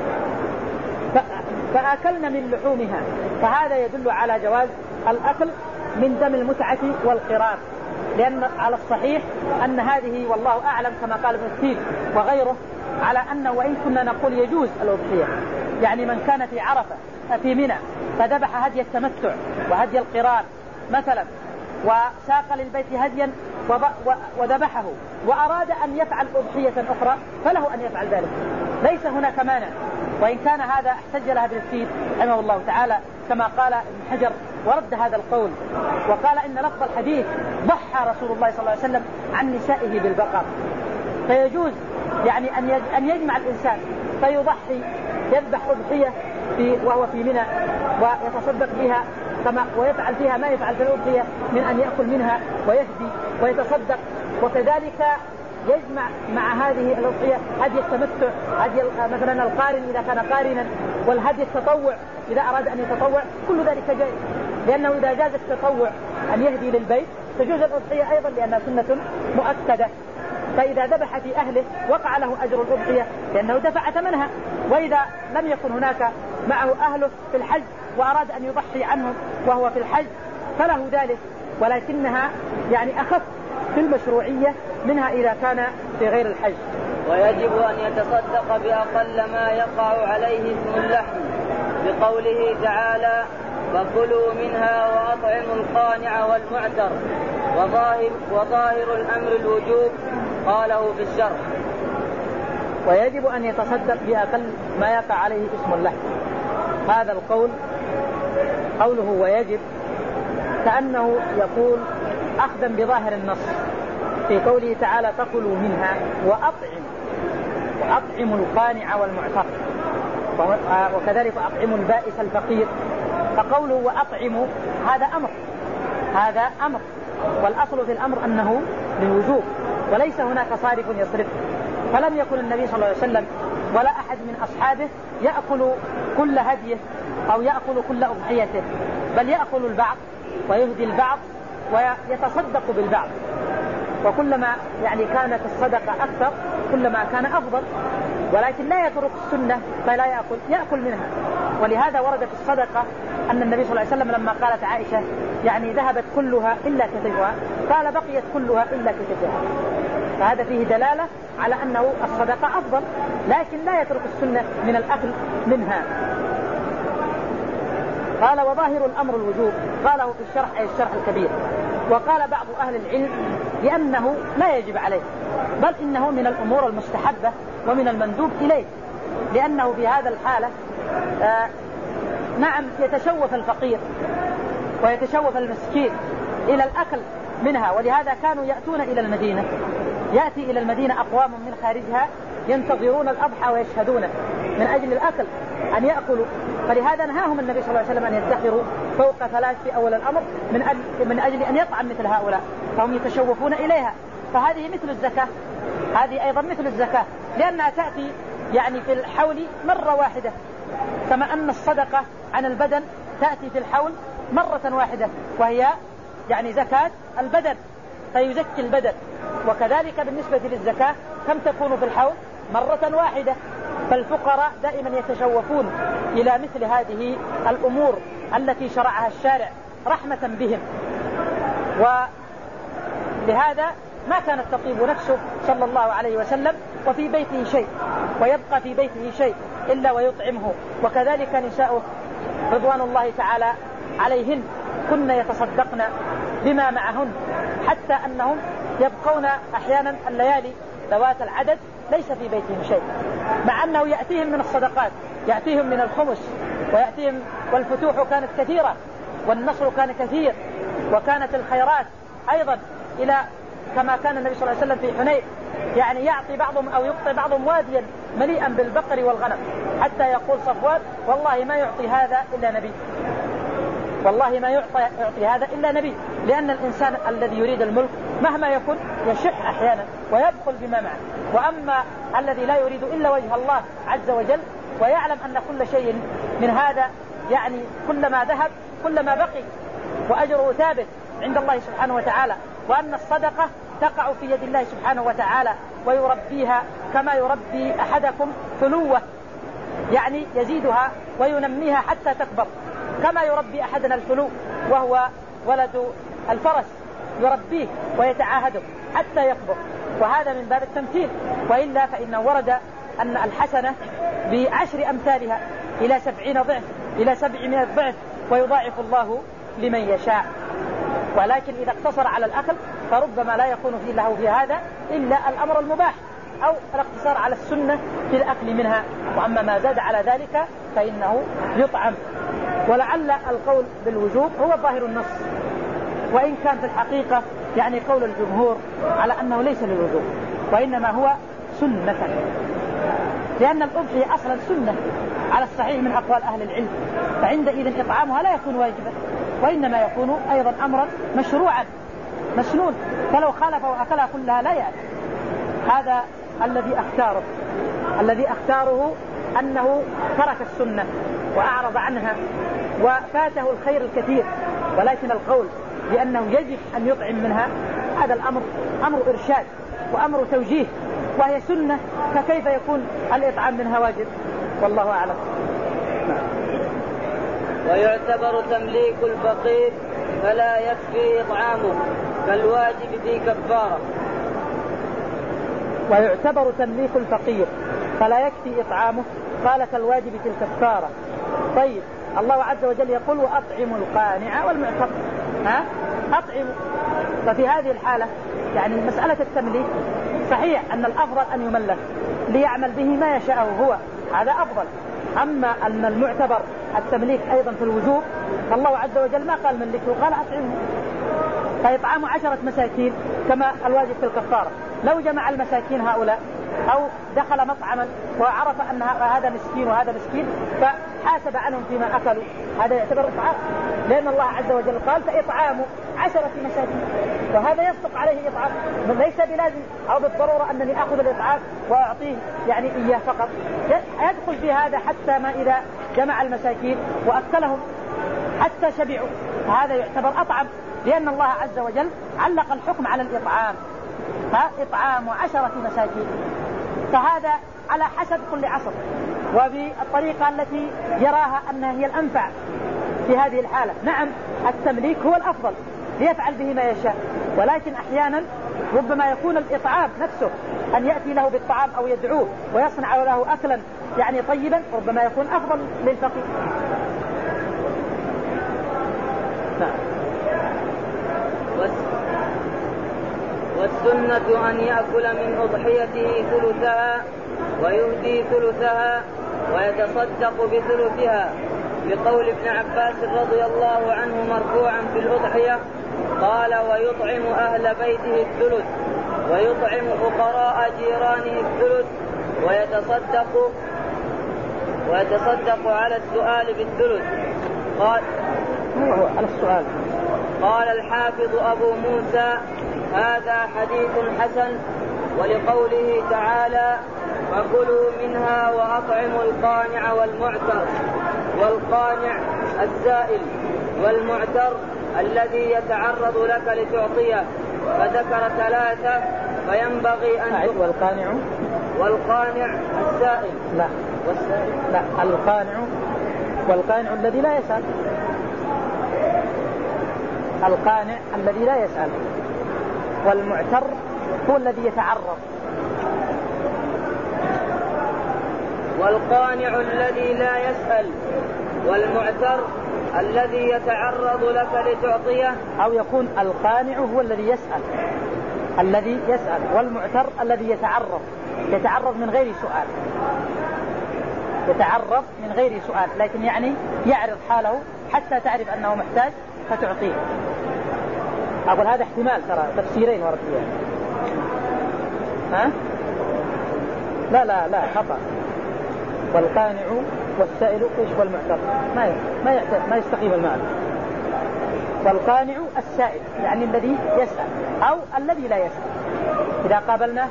فأكلنا من لحومها، فهذا يدل على جواز الأكل من دم المتعة والقران، لأن على الصحيح أن هذه والله أعلم كما قال ابن السيب وغيره على أنه وإن كنا نقول يجوز الأضحية يعني من كان في عرفة في منى فذبح هدي التمتع وهدي القران مثلا وساق للبيت هديا وذبحه وأراد أن يفعل أضحية أخرى فله أن يفعل ذلك، ليس هناك مانع. وإن كان هذا احتج لها ابن السيب رحمه الله تعالى كما قال ابن حجر ورد هذا القول وقال إن لفظ الحديث ضحى رسول الله صلى الله عليه وسلم عن نسائه بالبقر، فيجوز يعني أن يجمع الإنسان فيضحي يذبح أضحية في وهو في منى ويتصدق بها كما ويفعل فيها ما يفعل في الأضحية من أن يأكل منها ويهدي ويتصدق، وكذلك يجمع مع هذه الأضحية هدي التمتع هدي مثلا القارن إذا كان قارنا والهدي التطوع إذا أراد أن يتطوع، كل ذلك جائز لأنه إذا جاز التطوع أن يهدي للبيت تجوز الأضحية أيضا لأنها سنة مؤكدة. فإذا ذبح في أهله وقع له أجر الأضحية لأنه دفع ثمنها، وإذا لم يكن هناك معه أهله في الحج وأراد أن يضحي عنهم وهو في الحج فله ذلك، ولكنها يعني أخف في المشروعية منها إذا كان في غير الحج. ويجب أن يتصدق بأقل ما يقع عليه اسم اللحم بقوله تعالى فكلوا منها وأطعموا القانع والمعتر، وظاهر, وظاهر الأمر الوجوب قاله في الشرح. ويجب أن يتصدق بأقل ما يقع عليه اسم اللحم. هذا القول قوله ويجب كأنه يقول أخذا بظاهر النص في قوله تعالى فكلوا منها وأطعموا وأطعموا القانع والمعتر وكذلك أطعموا البائس الفقير. فقوله وأطعموا هذا أمر هذا أمر والأصل في الأمر أنه للوجوب وليس هناك صارف يصرف. فلم يكن النبي صلى الله عليه وسلم ولا أحد من أصحابه يأكل كل هديه أو يأكل كل أضحيته، بل يأكل البعض ويهدي البعض ويتصدق بالبعض، وكلما يعني كانت الصدقة أكثر كلما كان أفضل، ولكن لا يترك السنة فلا يأكل يأكل منها. ولهذا ورد في الصدقة أن النبي صلى الله عليه وسلم لما قالت عائشة يعني ذهبت كلها إلا كتفها قال بقيت كلها إلا كتفها، فهذا فيه دلالة على أنه الصدقة أفضل لكن لا يترك السنة من الأكل منها. قال وظاهر الأمر الوجوب قاله في الشرح أي الشرح الكبير. وقال بعض أهل العلم لأنه لا يجب عليه بل إنه من الأمور المستحبة ومن المندوب إليه، لأنه في هذا الحالة آه نعم يتشوف الفقير ويتشوف المسكين إلى الأكل منها، ولهذا كانوا يأتون إلى المدينة يأتي إلى المدينة أقوام من خارجها ينتظرون الأضحى ويشهدونه من أجل الأكل أن يأكلوا، فلهذا نهاهم النبي صلى الله عليه وسلم أن يدخروا فوق ثلاث في أول الأمر من أجل, من أجل أن يطعم مثل هؤلاء، فهم يتشوفون إليها. فهذه مثل الزكاة هذه أيضا مثل الزكاة لأنها تأتي يعني في الحول مرة واحدة، كما أن الصدقة عن البدن تأتي في الحول مرة واحدة وهي يعني زكاة البدن فيزكي البدن، وكذلك بالنسبة للزكاة كم تكون في الحول؟ مرة واحدة. فالفقراء دائما يتشوفون إلى مثل هذه الأمور التي شرعها الشارع رحمة بهم، ولهذا ما كانت تطيب نفسه صلى الله عليه وسلم وفي بيته شيء ويبقى في بيته شيء إلا ويطعمه، وكذلك نساؤه رضوان الله تعالى عليهن كن يتصدقن بما معهن، حتى أنهم يبقون أحيانا الليالي ذوات العدد ليس في بيتهم شيء، مع أنه يأتيهم من الصدقات، يأتيهم من الخمس ويأتيهم، والفتوح كانت كثيرة والنصر كان كثير وكانت الخيرات أيضا إلى كما كان النبي صلى الله عليه وسلم في حنين، يعني يعطي بعضهم أو يقطع بعضهم واديا مليئا بالبقر والغنم، حتى يقول صفوان والله ما يعطي هذا إلا نبي، والله ما يعطي, يعطي هذا إلا نبي، لأن الإنسان الذي يريد الملك مهما يكن يشح أحيانا ويبخل بما معه، وأما الذي لا يريد إلا وجه الله عز وجل ويعلم أن كل شيء من هذا يعني كلما ذهب كلما بقي وأجره ثابت عند الله سبحانه وتعالى، وأن الصدقة تقع في يد الله سبحانه وتعالى ويربيها كما يربي أحدكم فلوة، يعني يزيدها وينميها حتى تكبر، كما يربي أحدنا الفلو وهو ولد الفرس يربيه ويتعاهده حتى يكبر، وهذا من باب التمثيل، وإلا فإنه ورد أن الحسنة بعشر أمثالها إلى سبعين ضعف إلى سبعمائة ضعف ويضاعف الله لمن يشاء. ولكن إذا اقتصر على الأكل فربما لا يكون فيه له في هذا إلا الأمر المباح أو الاقتصار على السنة في الأكل منها، وأما ما زاد على ذلك فإنه يطعم. ولعل القول بالوجوب هو ظاهر النص، وإن كان في الحقيقة يعني قول الجمهور على أنه ليس للوجوب وإنما هو سنة، لأن الأضحية أصلا سنة على الصحيح من أقوال أهل العلم، فعندئذ إطعامها لا يكون واجبا وإنما يكون أيضا أمرا مشروعا مسنون، فلو خالف وأكلها كلها لا يأتي. هذا الذي أختاره الذي أختاره أنه ترك السنة وأعرض عنها وفاته الخير الكثير، ولكن القول بأنه يجب أن يطعم منها هذا الأمر أمر إرشاد وأمر توجيه، وهي سنة، فكيف يكون الإطعام منها واجب؟ والله أعلم. ويعتبر تمليك الفقير فلا يكفي إطعامه كالواجب في كفارة. ويعتبر تمليك الفقير فلا يكفي إطعامه قال كالواجب في الكفارة. طيب الله عز وجل يقول وأطعموا القانع والمعتر، ها أطعموا. ففي هذه الحالة يعني مسألة التمليك صحيح أن الأفضل أن يملك ليعمل به ما يشاء هو، هذا أفضل. أما أن المعتبر التمليك أيضا في الوجوب فالله عز وجل ما قال ملكه، قال أطعمه. فإطعام عشرة مساكين كما الواجب في الكفارة، لو جمع المساكين هؤلاء أو دخل مطعما وعرف أن هذا مسكين وهذا مسكين فحاسب عنهم فيما أكلوا، هذا يعتبر إطعام، لأن الله عز وجل قال فإطعام عشرة مساكين، وهذا يصدق عليه إطعام، ليس بلازم أو بالضرورة أنني أخذ الإطعام وأعطيه يعني إياه فقط، يدخل في هذا حتى ما إذا جمع المساكين وأكلهم حتى شبعوا، هذا يعتبر أطعم، لأن الله عز وجل علق الحكم على الإطعام، فإطعام عشرة مساكين، فهذا على حسب كل عصر وبالطريقة التي يراها أنها هي الأنفع في هذه الحالة. نعم التمليك هو الأفضل ليفعل به ما يشاء، ولكن أحيانا ربما يكون الإطعام نفسه أن يأتي له بالطعام أو يدعوه ويصنع له أكلا يعني طيبا ربما يكون أفضل للفقير. والسنة أن يأكل من أضحيته ثلثها ويهدي ثلثها ويتصدق بثلثها، لقول ابن عباس رضي الله عنه مرفوعا في الأضحية قال ويطعم أهل بيته الثلث ويطعم فقراء جيرانه الثلث ويتصدق ويتصدق على السؤال بالثلث. قال على السؤال قال الحافظ أبو موسى هذا حديث حسن، ولقوله تعالى فكلوا منها وأطعموا القانع والمعتر. والقانع السائل، والمعتر الذي يتعرض لك لتعطيه. فذكر ثلاثة فينبغي أن والقانع والقانع السائل لا والسائل لا القانع والقانع الذي لا يسأل. القانع الذي لا يسأل، والمعتر هو الذي يتعرض. والقانع الذي لا يسأل، والمعتر الذي يتعرض لك لتعطيه. أو يكون القانع هو الذي يسأل الذي يسأل والمعتر الذي يتعرض يتعرض من غير سؤال يتعرض من غير سؤال لكن يعني يعرض حاله حتى تعرف أنه محتاج فتعطيه. أقول هذا احتمال، ترى تفسيرين ورد فيها. ها؟ لا لا لا خطأ. والقانع والسائل ايش والمعتر ما ما ما يستقيم المعنى. والقانع السائل يعني الذي يسأل أو الذي لا يسأل إذا قابلنا.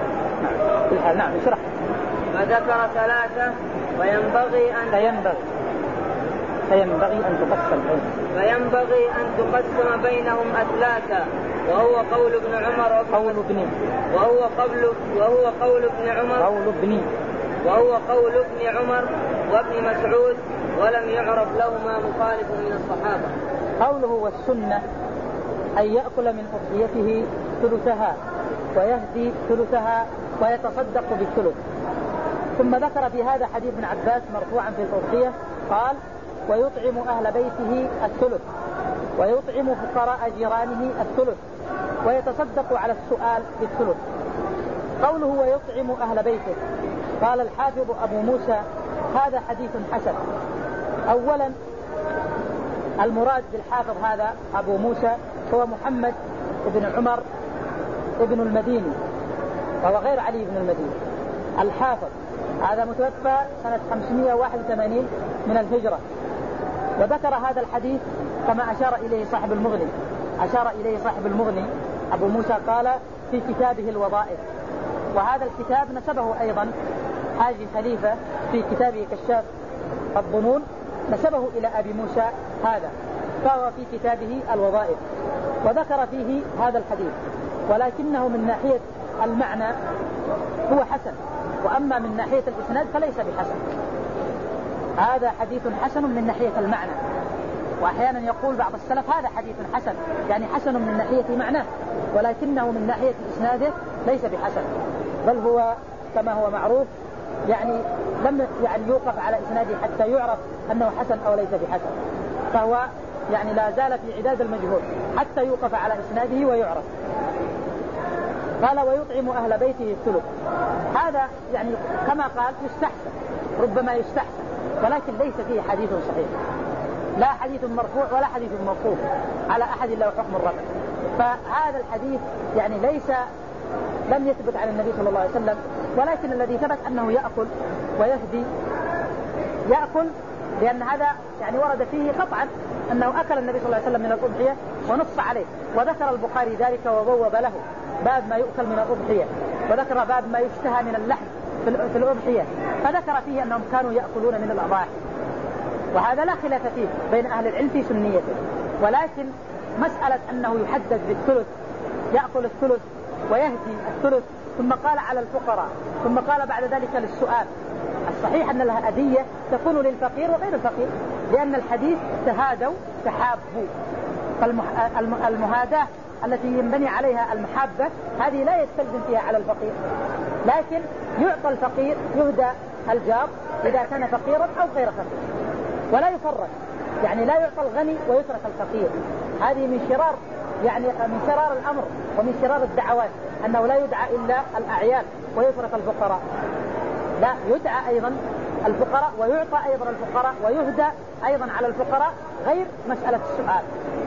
نعم نعم اشرح. فذكر ثلاثة وينبغي أن فينبغي فينبغي أن تقسم فينبغي أن تقسم بينهم أثلاثا، وهو قول ابن عمر قول ابن وهو قول وهو قول ابن عمر قول ابن وهو قول ابن عمر وابن مسعود، ولم يعرف لهما مخالف من الصحابة. قوله والسنة أن يأكل من أضحيته ثلثها ويهدي ثلثها ويتصدق بالثلث. ثم ذكر في هذا حديث ابن عباس مرفوعا في الأضحية قال ويطعم أهل بيته الثلث ويطعم فقراء جيرانه الثلث ويتصدق على السؤال بالثلث. قوله ويطعم أهل بيته قال الحافظ أبو موسى هذا حديث حسن. أولا المراد بالحافظ هذا أبو موسى هو محمد بن عمر ابن المديني وهو غير علي بن المديني الحافظ. هذا متوفى سنة خمسمائة وواحد وثمانين من الهجرة. وذكر هذا الحديث كما أشار إليه صاحب المغني أشار إليه صاحب المغني أبو موسى قال في كتابه الوظائف. وهذا الكتاب نسبه أيضا حاجي خليفة في كتابه كشاف الظنون نسبه إلى أبي موسى هذا، فهو في كتابه الوظائف وذكر فيه هذا الحديث، ولكنه من ناحية المعنى هو حسن، وأما من ناحية الإسناد فليس بحسن. هذا حديث حسن من ناحية المعنى، وأحيانا يقول بعض السلف هذا حديث حسن يعني حسن من ناحية معناه، ولكنه من ناحية إسناده ليس بحسن، بل هو كما هو معروف يعني لم يعني يوقف على إسناده حتى يعرف أنه حسن أو ليس بحسن، فهو يعني لا زال في عداد المجهول حتى يوقف على إسناده ويعرف. قال ويطعم أهل بيته الثلث. هذا يعني كما قال يستحسن، ربما يستحسن، ولكن ليس فيه حديث صحيح، لا حديث مرفوع ولا حديث موقوف على أحد له حكم الرفع. فهذا الحديث يعني ليس لم يثبت عن النبي صلى الله عليه وسلم، ولكن الذي ثبت أنه يأكل ويهدي. يأكل لأن هذا يعني ورد فيه قطعا أنه أكل النبي صلى الله عليه وسلم من الأضحية ونص عليه، وذكر البخاري ذلك وبوب له باب ما يؤكل من الأضحية، وذكر باب ما يشتهى من اللحم في الأضحية، فذكر فيه أنهم كانوا يأكلون من الأضاحي، وهذا لا خلاف فيه بين أهل العلم في سنيته. ولكن مسألة أنه يحدد بالثلث، يأكل الثلث ويهدي الثلث، ثم قال على الفقراء، ثم قال بعد ذلك للسؤال. الصحيح أن الهدية تكون للفقير وغير الفقير، لأن الحديث تهادوا تحابوا، فالمهاداة التي ينبني عليها المحبة هذه لا يستلزم فيها على الفقير، لكن يعطى الفقير، يهدى الجار إذا كان فقيرا أو غير فقير، ولا يفرق، يعني لا يعطى الغني ويترك الفقير. هذه من شرار يعني من شرار الأمر ومن شرار الدعوات، أنه لا يدعى إلا الأعيان ويترك الفقراء، لا يدعى أيضا الفقراء ويعطى أيضا الفقراء ويهدى أيضا على الفقراء، غير مسألة السؤال.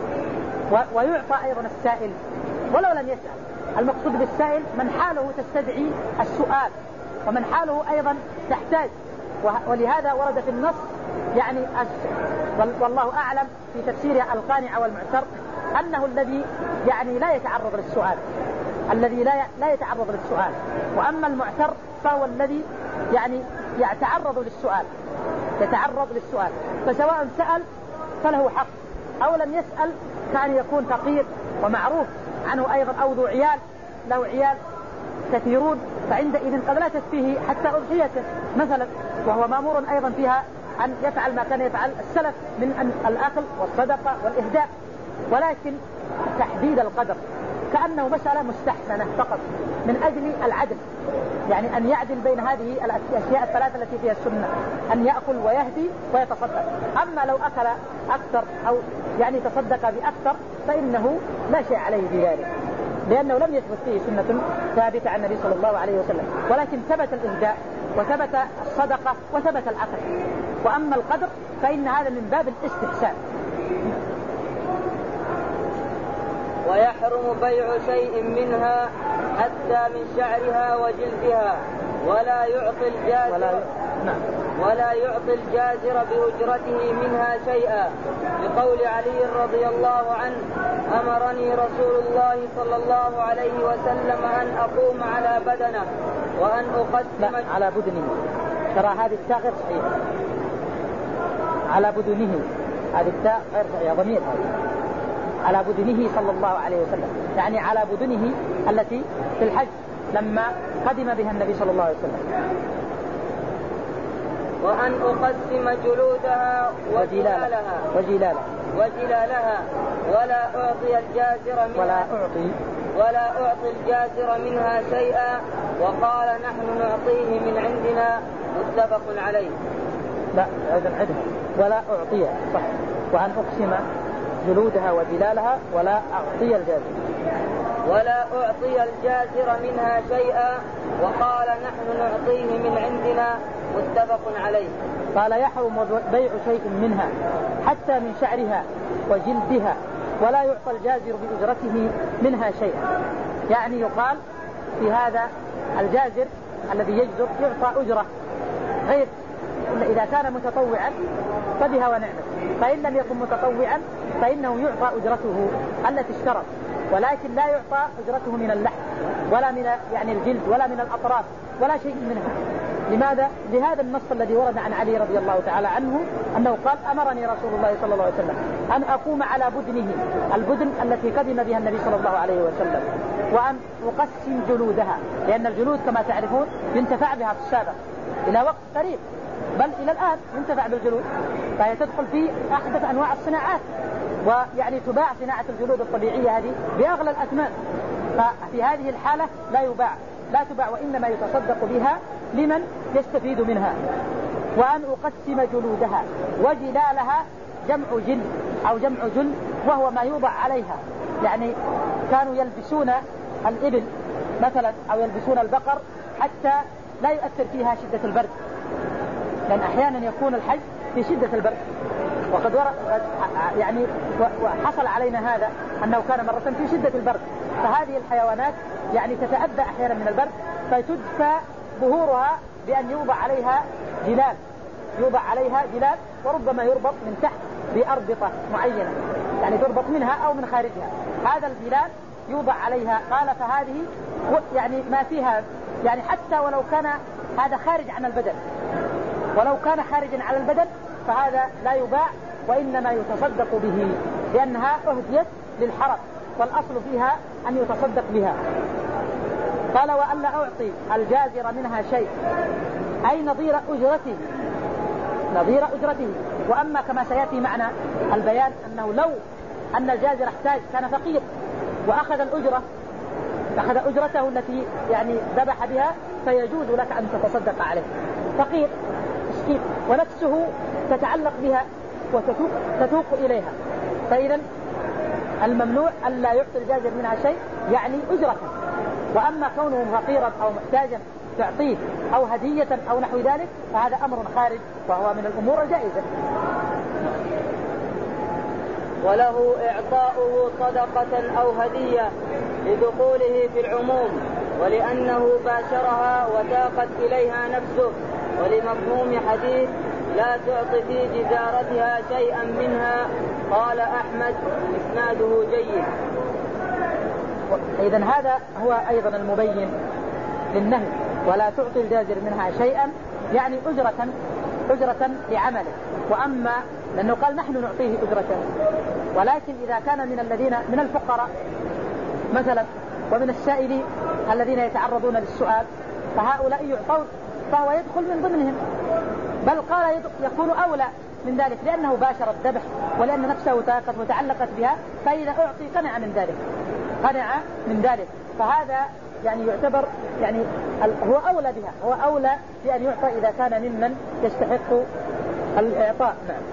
ويعطى أيضا السائل ولو لم يسأل. المقصود بالسائل من حاله تستدعي السؤال، ومن حاله أيضا تحتاج. ولهذا ورد في النص يعني والله أعلم في تفسير القانع والمعتر أنه الذي يعني لا يتعرض للسؤال، الذي لا لا يتعرض للسؤال، وأما المعتر فهو الذي يعني يتعرض للسؤال يتعرض للسؤال فسواء سأل فله حق أو لم يسأل، كان يكون فقير ومعروف عنه أيضا أو ذو عيال له عيال كثيرون، فعندئذ قد لا تكفيه حتى أضحيته مثلا، وهو مأمور أيضا فيها أن يفعل ما كان يفعل السلف من الأكل والصدقة والإهداء. ولكن تحديد القدر كأنه مسألة مستحسنة فقط من أجل العدل، يعني أن يعدل بين هذه الأشياء الثلاثة التي فيها السنة، أن يأكل ويهدي ويتصدق. أما لو أكل أكثر أو يعني تصدق بأكثر فإنه لا شيء عليه بذلك، لأنه لم يثبت فيه سنة ثابتة عن النبي صلى الله عليه وسلم، ولكن ثبت الإهداء وثبت الصدقة وثبت الأكل. وأما القدر فإن هذا من باب الاستحسان. ويحرم بيع شيء منها حتى من شعرها وجلدها ولا يعطي الجازر ولا, نعم. ولا يعطي الجازر بأجرته منها شيئا، بقول علي رضي الله عنه: أمرني رسول الله صلى الله عليه وسلم أن أقوم على بدنه وأن أقدم لا على بدنه. ترى هذه التاء غير صحيحة، على بدنه هذه التاء غير صحيحة، ضمير على بدنه صلى الله عليه وسلم، يعني على بدنه التي في الحج لما قدم بها النبي صلى الله عليه وسلم. وأن أقسم جلودها وجلالها وجلالها وجلالها ولا أعطي الجازر منها ولا أعطي ولا أعطي الجازر منها شيئا، وقال: نحن نعطيه من عندنا، متفق عليه. لا هذا عدها ولا أعطي صح، وأن أقسم جلودها وجلالها ولا أعطي الجازر ولا أعطي الجازر منها شيئا، وقال: نحن نعطيه من عندنا، متفق عليه. قال: يحرم بيع شيء منها حتى من شعرها وجلدها ولا يعطى الجازر بأجرته منها شيئا، يعني يقال في هذا الجازر الذي يجزر يعطى أجرة غير إذا كان متطوعا فبها ونعمة، فإن لم يكن متطوعا فإنه يعطى أجرته التي اشترط، ولكن لا يعطى أجرته من اللحم ولا من يعني الجلد ولا من الأطراف ولا شيء منها. لماذا؟ لهذا النص الذي ورد عن علي رضي الله تعالى عنه أنه قال: أمرني رسول الله صلى الله عليه وسلم أن أقوم على بدنه، البدن التي قدم بها النبي صلى الله عليه وسلم، وأن أقسم جلودها، لأن الجلود كما تعرفون ينتفع بها في السابق إلى وقت قريب، بل إلى الآن ينتفع بالجلود، فهي تدخل في أحدث أنواع الصناعات، ويعني تباع صناعة الجلود الطبيعية هذه بأغلى الأثمان، ففي هذه الحالة لا يباع لا تباع وإنما يتصدق بها لمن يستفيد منها. وأن أقسم جلودها وجلالها جمع جلد أو جمع جلد، وهو ما يوضع عليها، يعني كانوا يلبسون الإبل مثلا أو يلبسون البقر حتى لا يؤثر فيها شدة البرد، لأن أحيانا يكون الحج في شدة البرد، وقد يعني وحصل علينا هذا أنه كان مرة في شدة البرد، فهذه الحيوانات يعني تتأذى أحيانا من البرد، فتدفى ظهورها بأن يوضع عليها جلال يوضع عليها جلال وربما يربط من تحت بأربطة معينة، يعني تربط منها أو من خارجها، هذا الجلال يوضع عليها. قال: فهذه يعني ما فيها، يعني حتى ولو كان هذا خارج عن البدن ولو كان خارجا على البدن فهذا لا يباع وإنما يتصدق به، لأنها أهديت للحرم والأصل فيها أن يتصدق بها. قال: وأن لا أعطي الجازر منها شيء، أي نظير أجرته نظير أجرته. وأما كما سيأتي معنا البيان أنه لو أن الجازر احتاج كان فقير وأخذ الأجرة أخذ أجرته التي يعني ذبح بها فيجوز لك أن تتصدق عليه، فقير مسكين ونفسه تتعلق بها وتتوق إليها، فإذا الممنوع أن لا يعطي الجازر منها شيء يعني أجرته. وأما كونه فقيرا أو محتاجا تعطيه أو هدية أو نحو ذلك فهذا أمر خارج وهو من الأمور الجائزة. وله إعطاؤه صدقة أو هدية لدخوله في العموم، ولأنه باشرها وتاقت إليها نفسه، ولمفهوم حديث: لا تعطي في جزارتها شيئا منها. قال أحمد: إسناده جيد. إذا هذا هو أيضا المبين للنهي، ولا تعطي الجازر منها شيئا، يعني أجرة أجرة لعمله. وأما لأنه قال نحن نعطيه أجرة، ولكن إذا كان من الذين من الفقراء مثلا ومن السائلين الذين يتعرضون للسؤال فهؤلاء يعطون، فهو يدخل من ضمنهم، بل قال يكون أولى من ذلك لأنه باشر الذبح ولأن نفسه تاقت وتعلقت بها، فإذا أعطي قنع من ذلك قنع من ذلك فهذا يعني يعتبر يعني هو أولى بها، هو أولى بأن يعطى إذا كان ممن يستحق الإعطاء. نعم.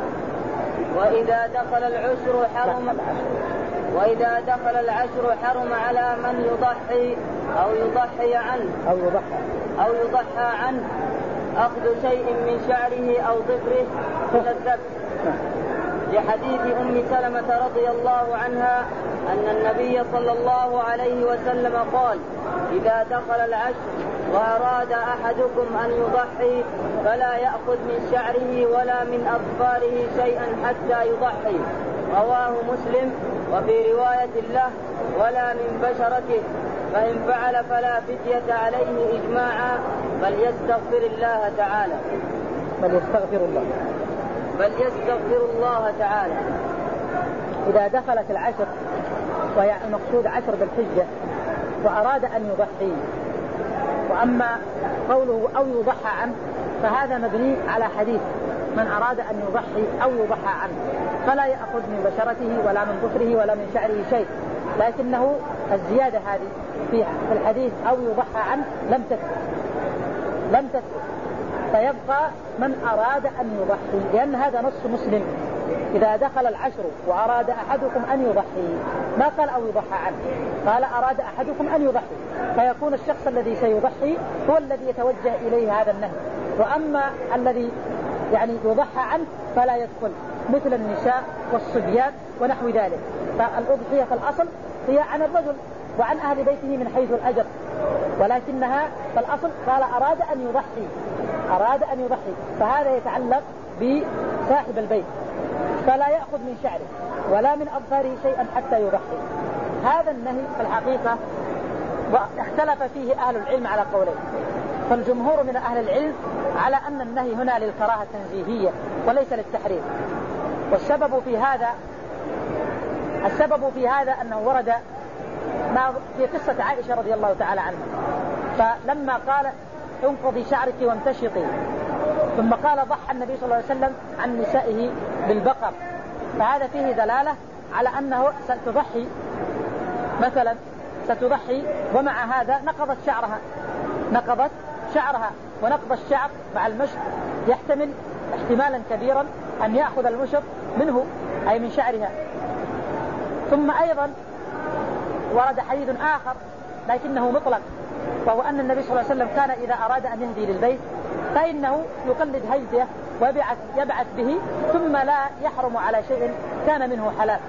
وإذا دخل العشر حرم وإذا دخل العشر حرم على من يضحي أو يضحي عنه أو يضحى أو يضحى عنه أخذ شيء من شعره أو ظفره من الذبح، لحديث أم سلمة رضي الله عنها أن النبي صلى الله عليه وسلم قال: إذا دخل العشر وأراد أحدكم أن يضحي فلا يأخذ من شعره ولا من أظفاره شيئا حتى يضحي. رواه مسلم. وفي رواية له: ولا من بشرته، فإن فعل فلا فدية عليه إجماعا، بل يستغفر الله تعالى بل يستغفر الله بل يستغفر الله تعالى. إذا دخلت العشر وهي المقصود عشر بالحجة وأراد أن يضحي، وأما قوله أو يضحى عنه فهذا مبني على حديث من أراد أن يضحي أو يضحى عنه فلا يأخذ من بشرته ولا من ظفره ولا من شعره شيء، لكنه الزيادة هذه في الحديث أو يضحى عنه لم تثبت لم تثبت فيبقى من أراد أن يضحي، لأن هذا نص مسلم: إذا دخل العشر وأراد أحدكم أن يضحي، ما قال أو يضحى عنه، قال أراد أحدكم أن يضحي، فيكون الشخص الذي سيضحي هو الذي يتوجه إليه هذا النهي. وأما الذي يعني يضحى عنه فلا يدخل، مثل النساء والصبيان ونحو ذلك. فالأضحية في الأصل هي عن الرجل وعن أهل بيته من حيث الأجر، ولكنها في الأصل قال أراد أن يضحي أراد أن يضحي فهذا يتعلق بصاحب البيت، فلا يأخذ من شعره ولا من أظفاره شيئا حتى يضحي. هذا النهي في الحقيقة واختلف فيه أهل العلم على قولين، فالجمهور من أهل العلم على أن النهي هنا للكراهة التنزيهية وليس للتحريم. والسبب في هذا السبب في هذا أنه ورد في قصة عائشة رضي الله تعالى عنها، فلما قال انقضي شعرك وامتشطي، ثم قال ضحى النبي صلى الله عليه وسلم عن نسائه بالبقر، فهذا فيه دلالة على أنه ستضحي مثلا ستضحي ومع هذا نقضت شعرها نقضت شعرها ونقض الشعر مع المشط يحتمل احتمالا كبيرا أن يأخذ المشط منه أي من شعرها. ثم أيضا ورد حديث آخر لكنه مطلق، وهو أن النبي صلى الله عليه وسلم كان إذا أراد أن يهدي للبيت فإنه يقلد هديه ويبعث يبعث به ثم لا يحرم على شيء كان منه حلال،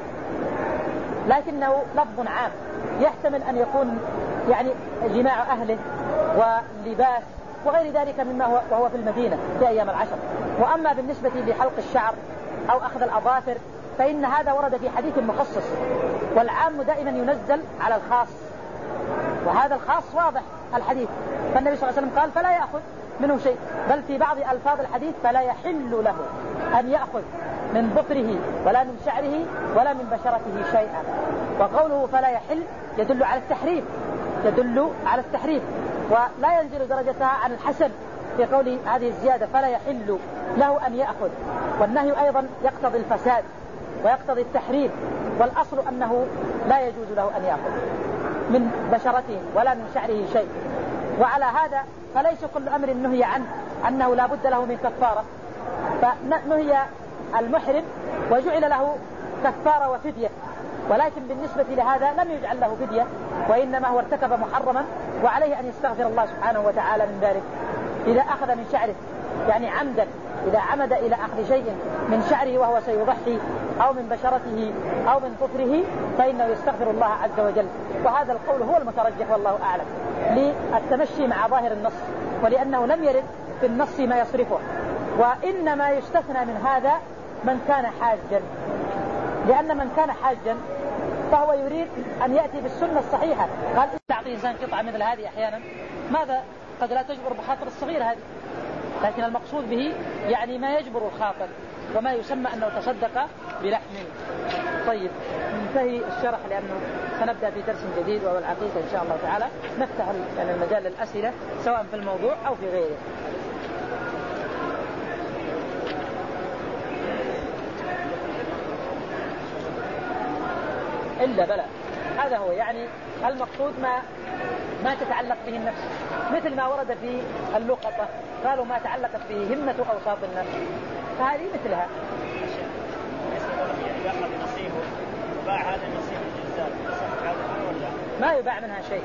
لكنه لفظ عام يحتمل أن يكون يعني جماع أهله ولباس وغير ذلك مما هو وهو في المدينة في أيام العشر. وأما بالنسبة لحلق الشعر أو أخذ الأظافر فإن هذا ورد في حديث مخصص، والعام دائما ينزل على الخاص، وهذا الخاص واضح الحديث، فالنبي صلى الله عليه وسلم قال فلا يأخذ منه شيء، بل في بعض ألفاظ الحديث فلا يحل له أن يأخذ من ظفره ولا من شعره ولا من بشرته شيئا. وقوله فلا يحل يدل على التحريم يدل على التحريم ولا ينزل درجتها عن الحسن في قول هذه الزيادة فلا يحل له أن يأخذ. والنهي أيضا يقتضي الفساد ويقتضي التحريم، والأصل أنه لا يجوز له أن يأخذ من بشرته ولا من شعره شيء. وعلى هذا فليس كل أمر نهي عنه أنه لا بد له من كفارة، فنهي المحرم وجعل له كفارة وفدية، ولكن بالنسبة لهذا لم يجعل له فدية، وإنما هو ارتكب محرما وعليه أن يستغفر الله سبحانه وتعالى من ذلك. إذا أخذ من شعره يعني عمدا، إذا عمد إلى أخذ شيء من شعره وهو سيضحي أو من بشرته أو من ظفره فإنه يستغفر الله عز وجل. وهذا القول هو المترجح والله أعلم للتمشي مع ظاهر النص، ولأنه لم يرد في النص ما يصرفه، وإنما يستثنى من هذا من كان حاجا، لأن من كان حاجا فهو يريد أن يأتي بالسنة الصحيحة. قال تعطي إنسان قطعة مثل هذه أحيانا ماذا قد لا تجبر بخاطر الصغير هذه، لكن المقصود به يعني ما يجبر الخاطر وما يسمى أنه تصدق بلحم. طيب ننتهي الشرح لأنه سنبدأ في درس جديد وهو العقيدة إن شاء الله تعالى. نفتح يعني المجال للأسئلة سواء في الموضوع أو في غيره. إلا بلى هذا هو يعني المقصود ما ما تتعلق به النفس، مثل ما ورد في اللقطة قالوا ما تعلقت به همة أوساط الناس، فهذه مثلها. باع هذا النصيب الجزاء ما يباع منها شيء.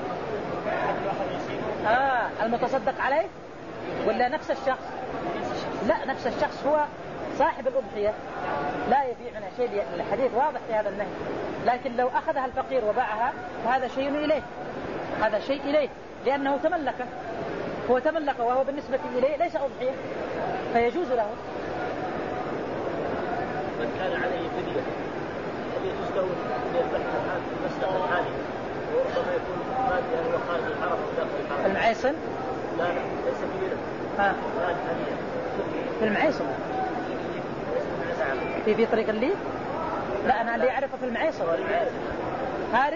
آه المتصدق عليه ولا نفس الشخص؟ لا نفس الشخص هو صاحب الأضحية لا يبيع منها شيء، لأن الحديث واضح في هذا النهي. لكن لو أخذها الفقير وباعها فهذا شيء إليه، هذا شيء إليه لأنه تملكه، هو تملك وهو بالنسبة إليه ليس أضحية فيجوز له. من كان عليه فدية يجوز له أن يذبحها الآن في المسألة الحالية، وربما يكون مادي هو خارج الحرم أو داخل الحرم. المعيصن؟ لا لا ليس في منى. ها. لا حاليا. في المعيصن. في في طريق الليل؟ لا أنا اللي أعرفه في المعيصن. خارج؟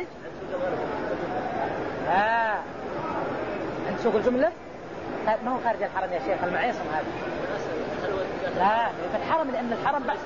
آه. عند سوق الجملة؟ ما هو خارج الحرم يا شيخ، المعيصن هذا. لا في الحرم لأن الحرم بعد.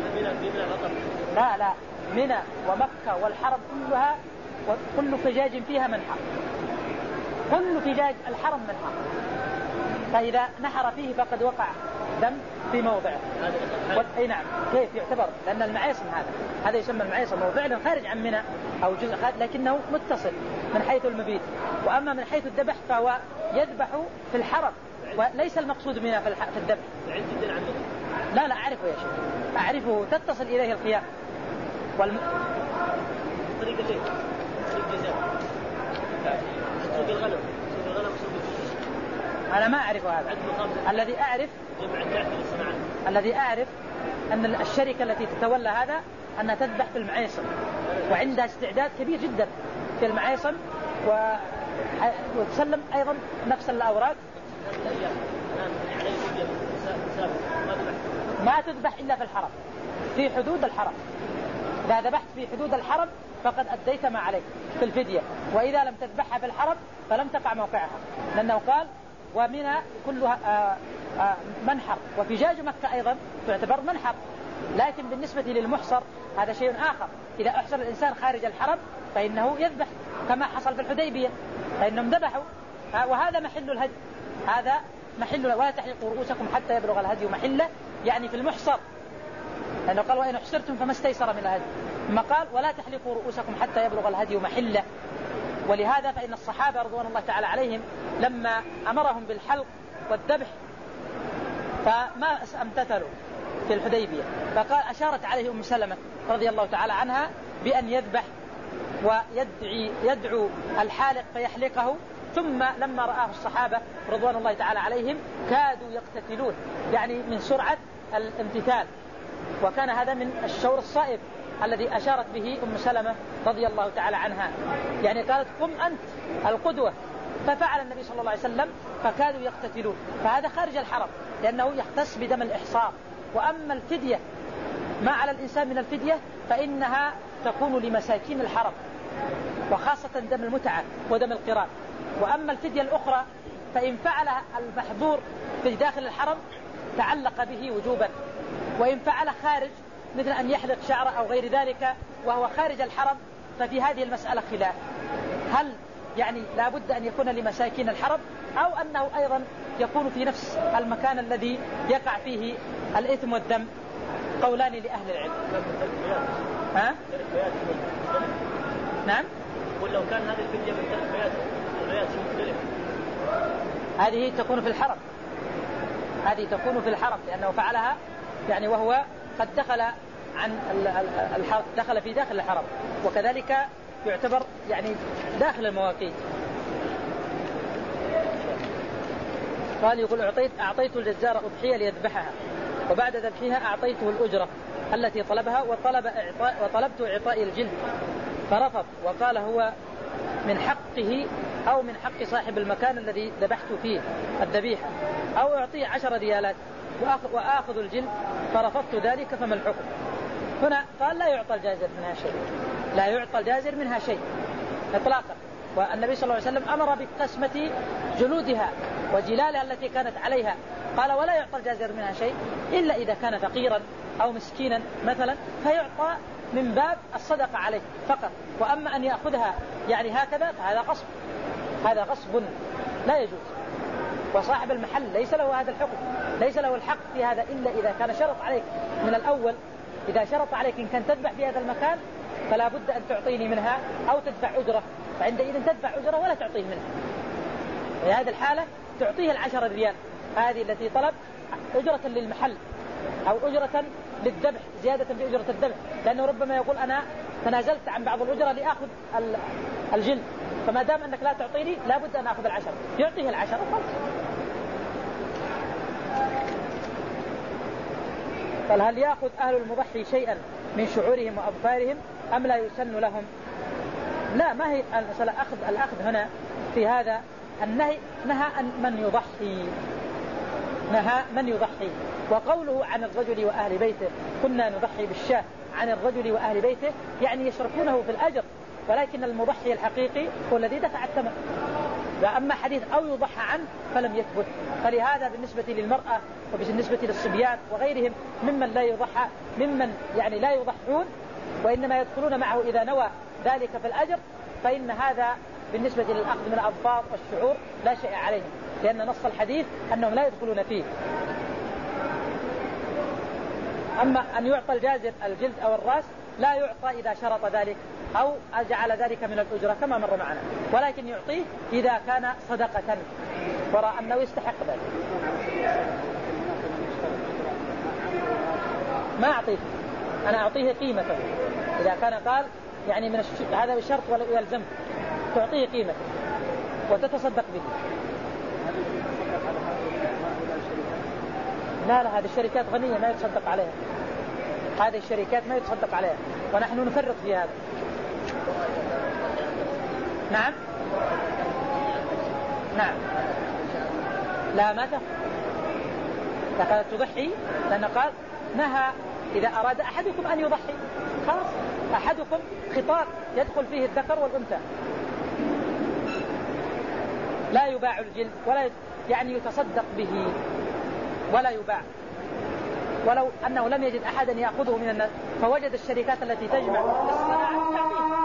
لا لا منى ومكة والحرم كلها وكل فجاج فيها منحر، كل فجاج الحرم منحر، فإذا نحر فيه فقد وقع دم في موضعه. أي نعم كيف يعتبر؟ لأن المعيصن هذا هذا يسمى المعيصن، هو فعلا خارج عن منى أو جزء خارج لكنه متصل من حيث المبيت، وأما من حيث الذبح فهو يذبح في الحرم وليس المقصود منى في الذبح. لا لا أعرفه يا شيخ، أعرفه تتصل إليه الخيام والم... طريقة شيء طريق جزاء سوق الغنم سوق الغنم سوق الجزاء. أنا ما أعرف هذا. الذي أعرف الذي أعرف أن الشركة التي تتولى هذا أنها تذبح في المعيصن وعندها استعداد كبير جدا في المعيصن و... وتسلم أيضا نفس الأوراق. ما تذبح إلا في الحرم في حدود الحرم، إذا ذبحت في حدود الحرم فقد أديت ما عليك في الفدية، وإذا لم تذبحها في الحرم فلم تقع موقعها، لأنه قال ومنى كلها آآ آآ منحر، وفجاج مكة أيضا تعتبر منحر. لكن بالنسبة للمحصر هذا شيء آخر، إذا أحصر الإنسان خارج الحرم فإنه يذبح كما حصل في الحديبية فإنهم ذبحوا، وهذا محل الهدي، هذا محل ولا تحلقوا رؤوسكم حتى يبلغ الهدي محله، يعني في المحصر، لأنه قال وإن أحصرتم فما استيسر من الهدي، ثم قال ولا تحلقوا رؤوسكم حتى يبلغ الهدي محله. ولهذا فإن الصحابة رضوان الله تعالى عليهم لما أمرهم بالحلق والذبح فما امتثلوا في الحديبية، فقال أشارت عليه أم سلمة رضي الله تعالى عنها بأن يذبح ويدعي يدعو الحالق فيحلقه، ثم لما رآه الصحابة رضوان الله تعالى عليهم كادوا يقتتلون يعني من سرعة الامتثال، وكان هذا من الشور الصائب الذي أشارت به أم سلمة رضي الله تعالى عنها، يعني قالت قم أنت القدوة، ففعل النبي صلى الله عليه وسلم فكادوا يقتتلون، فهذا خارج الحرم لأنه يختص بدم الإحصار. وأما الفدية ما على الإنسان من الفدية فإنها تكون لمساكين الحرم، وخاصة دم المتعة ودم القران. وأما الفدية الأخرى فإن فعلها المحظور في داخل الحرم تعلق به وجوبا، وإن فعل خارج مثل أن يحلق شعره أو غير ذلك وهو خارج الحرم ففي هذه المسألة خلاف، هل يعني لا بد أن يكون لمساكين الحرم أو أنه أيضا يكون في نفس المكان الذي يقع فيه الإثم والذم؟ قولان لأهل العلم. ها؟ نعم. ولو كان هذه الفدية من ترك الرياض مختلف، هذه تكون في الحرم، هذه تكون في الحرم لأنه فعلها يعني وهو قد دخل عن الحرم، دخل في داخل الحرم، وكذلك يعتبر يعني داخل المواقيت. قال يقول أعطيت أعطيت الجزار أضحية ليذبحها، وبعد ذبحها أعطيته الأجرة التي طلبها وطلب إعطاء وطلبت إعطاء الجلد فرفض وقال هو من حقه أو من حق صاحب المكان الذي ذبحت فيه الذبيحة، أو أعطيه عشر ريالات وآخذ الجلد، فرفضت ذلك فما الحكم؟ هنا قال لا يعطى الجازر منها شيء، لا يعطى الجازر منها شيء إطلاقا. والنبي صلى الله عليه وسلم أمر بقسمة جلودها وجلالها التي كانت عليها، قال ولا يعطى الجازر منها شيء إلا إذا كان فقيرا أو مسكينا مثلا، فيعطى من باب الصدقة عليه فقط. وأما أن يأخذها يعني هكذا فهذا غصب، هذا غصب لا يجوز. وصاحب المحل ليس له هذا الحكم، ليس له الحق في هذا إلا إذا كان شرط عليك من الأول. إذا شرط عليك إن كان تذبح في هذا المكان فلا بد أن تعطيني منها أو تدفع أجرة، فعندئذ تدفع أجرة ولا تعطيه منها. في هذه الحالة تعطيه العشر ريال هذه التي طلب أجرة للمحل أو أجرة للذبح، زيادة في أجرة الذبح، لأنه ربما يقول أنا تنازلت عن بعض الأجرة لأخذ الجلد، فما دام أنك لا تعطيني لا بد أن أخذ العشر، يعطيه العشر وخلاص. قال هل يأخذ أهل المضحي شيئا من شعورهم وأظفارهم أم لا يسن لهم؟ لا، ما هي المسألة أخذ. الأخذ هنا في هذا النهي نهى أن من يضحي، نهى من يضحي. وقوله عن الرجل وأهل بيته كنا نضحي بالشاة عن الرجل وأهل بيته يعني يشركونه في الأجر، ولكن المضحي الحقيقي هو الذي دفع الثمن. وأما حديث أو يضحى عنه فلم يثبت. فلهذا بالنسبة للمرأة وبالنسبة للصبيان وغيرهم ممن لا يضحى، ممن يعني لا يضحون وإنما يدخلون معه إذا نوى ذلك في الأجر، فإن هذا بالنسبة للأخذ من الأظفار والشعور لا شيء عليهم، لأن نص الحديث أنهم لا يدخلون فيه. أما أن يعطى الجازر الجلد أو الرأس لا يعطى إذا شرط ذلك أو جعل ذلك من الأجرة كما مر معنا، ولكن يعطيه إذا كان صدقة ورأى أنه يستحق ذلك. ما أعطيه، أنا أعطيه قيمته. إذا كان قال يعني من الش... هذا بشرط ولا يلزم، تعطيه قيمته وتتصدق به. لا لا، هذه الشركات غنية ما يتصدق عليها، هذه الشركات ما يتصدق عليها، ونحن نفرط في هذا. نعم نعم لا ما تفعل، لقد تضحي، لأنه قال نهى إذا أراد أحدكم أن يضحي، خلاص أحدكم خطاب يدخل فيه الذكر والأنثى، لا يباع الجلد ولا يعني يتصدق به ولا يباع. ولو أنه لم يجد أحدا يأخذه من الناس فوجد الشركات التي تجمع الصناعة تعطيه،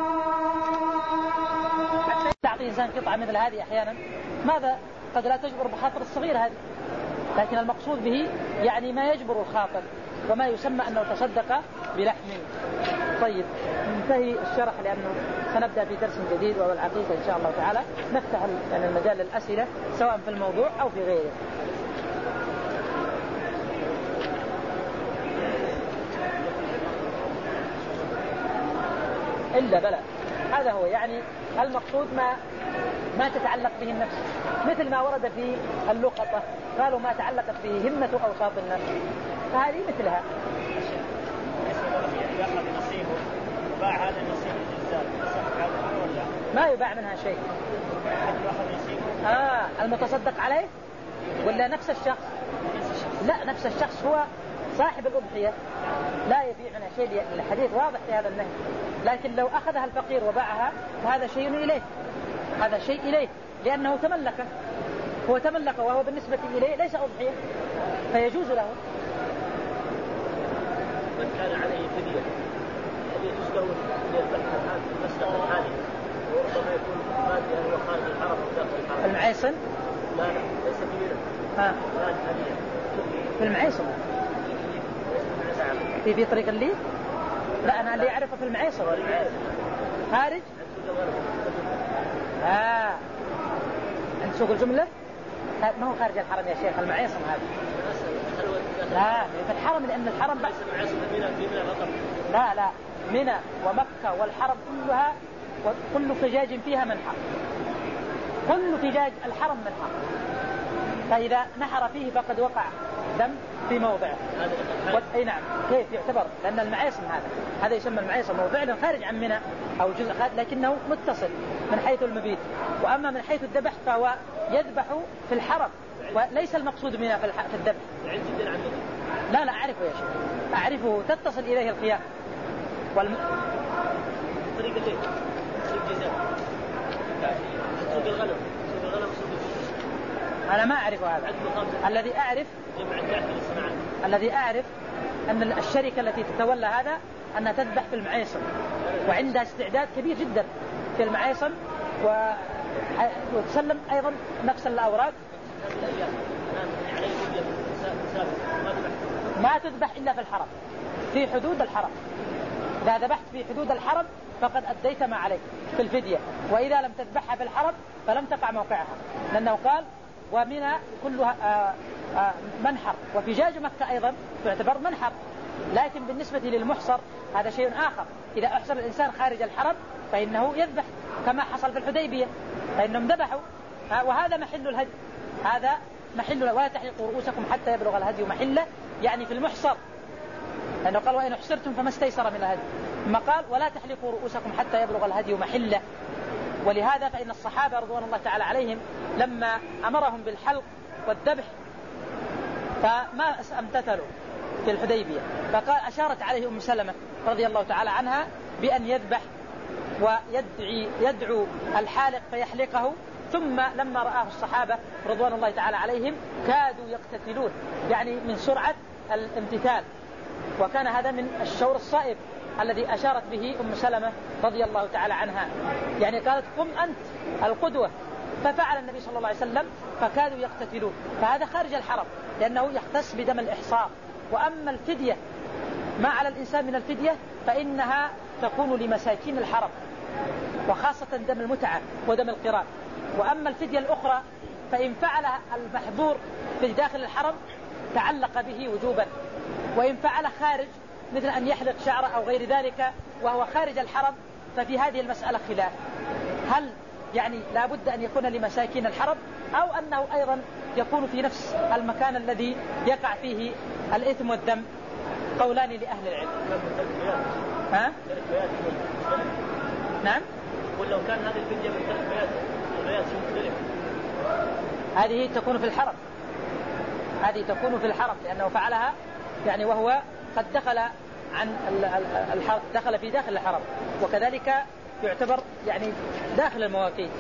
حتى تعطي إنسان قطعة مثل هذه أحيانا ماذا قد لا تجبر بخاطر الصغير هذه، لكن المقصود به يعني ما يجبر الخاطر وما يسمى أنه تصدق بلحم. طيب ننتهي الشرح لأنه سنبدأ في درس جديد وهو العقيدة إن شاء الله تعالى. نفتح يعني المجال للأسئلة سواء في الموضوع أو في غيره. إلا بلى، هذا هو يعني المقصود ما ما تتعلق به النفس، مثل ما ورد في اللقطة قالوا ما تعلقت به همة أوساط الناس، فهذه مثلها. باع هذا النصيب الجزال ما يباع منها شيء. آه المتصدق عليه ولا نفس الشخص؟ لا، نفس الشخص هو صاحب الأضحية لا يبيع منها شيء، الحديث واضح في هذا النهي. لكن لو أخذها الفقير وباعها فهذا شيء إليه، هذا شيء إليه لأنه تملكه، هو تملكه وهو بالنسبة إليه ليس أضحية فيجوز له. من كان عليه فدية هذه تستوي للذبح المسلخ الحالي وربما يكون ماديا وخارج الحرم وداخل الحرم. المعيصن؟ لا لا ليس كبيرا. ها. في المعيصن؟ في في طريق اللي؟ لا أنا اللي أعرفه في المعيصن. خارج؟ آه عند سوق الجملة؟ ما هو خارج الحرم يا شيخ، المعيصن هذا. لا في الحرم لأن الحرم بس. لا لا منى ومكة والحرم كلها وكل فجاج فيها منحر، كل فجاج الحرم منحر، فإذا نحر فيه فقد وقع دم في موضعه. أي نعم. كيف يعتبر؟ لأن المعيصم هذا هذا يسمى المعيصم، موضع خارج عن منى أو جزء خارج لكنه متصل من حيث المبيت. وأما من حيث الذبح فهو يذبح في الحرم وليس المقصود منها في الذبح. لا لا أعرفه يا شيخ، أعرفه تتصل إليه الخيام. والم... طريقة ليه؟ سوق جزاء، سوق الغنم، سوق الغنم، سوق الجزاء. أنا ما أعرف هذا. الذي أعرف الذي أعرف أن الشركة التي تتولى هذا أنها تذبح في المعيصم، وعندها استعداد كبير جدا في المعيصم، وتسلم أيضا نفس الأوراق. ما تذبح إلا في الحرم، في حدود الحرم. إذا ذبحت في حدود الحرم فقد أديت ما عليك في الفدية، وإذا لم تذبحها في الحرم فلم تقع موقعها، لأنه قال ومنى كلها آآ آآ منحر، وفجاج مكة أيضا تعتبر منحر. لكن بالنسبة للمحصر هذا شيء آخر. إذا أحصر الإنسان خارج الحرم فإنه يذبح كما حصل في الحديبية، فإنهم ذبحوا، وهذا محل الهدي، هذا محل. ولا تحلقوا رؤوسكم حتى يبلغ الهدي محله، يعني في المحصر، لأنه قال وإن أحصرتم فما استيسر من الهدي. ثم قال ولا تحلقوا رؤوسكم حتى يبلغ الهدي محله. ولهذا فإن الصحابة رضوان الله تعالى عليهم لما أمرهم بالحلق والذبح فما امتثلوا في الحديبية، فقال أشارت عليه أم سلمة رضي الله تعالى عنها بأن يذبح ويدعي يدعو الحالق فيحلقه. ثم لما رآه الصحابة رضوان الله تعالى عليهم كادوا يقتتلون، يعني من سرعة الامتثال. وكان هذا من الشور الصائب الذي أشارت به أم سلمة رضي الله تعالى عنها، يعني قالت قم أنت القدوة. ففعل النبي صلى الله عليه وسلم فكادوا يقتتلون. فهذا خارج الحرم لأنه يختص بدم الإحصار. وأما الفدية ما على الإنسان من الفدية فإنها تكون لمساكين الحرم، وخاصة دم المتعة ودم القران. وأما الفدية الأخرى فإن فعل المحظور في داخل الحرم تعلق به وجوبا، وإن فعل خارج مثل أن يحلق شعره أو غير ذلك وهو خارج الحرم ففي هذه المسألة خلاف، هل يعني لا بد أن يكون لمساكين الحرم أو أنه أيضا يكون في نفس المكان الذي يقع فيه الإثم والذنب؟ قولان لأهل العلم. ها؟ نعم. ولو كان هذه الفدية من ثلاث بيات البيات مختلفة، هذه تكون في الحرم، هذه تكون في الحرم لأنه فعلها يعني وهو قد دخل عن الحرم، دخل في داخل الحرم، وكذلك يعتبر يعني داخل المواقيت.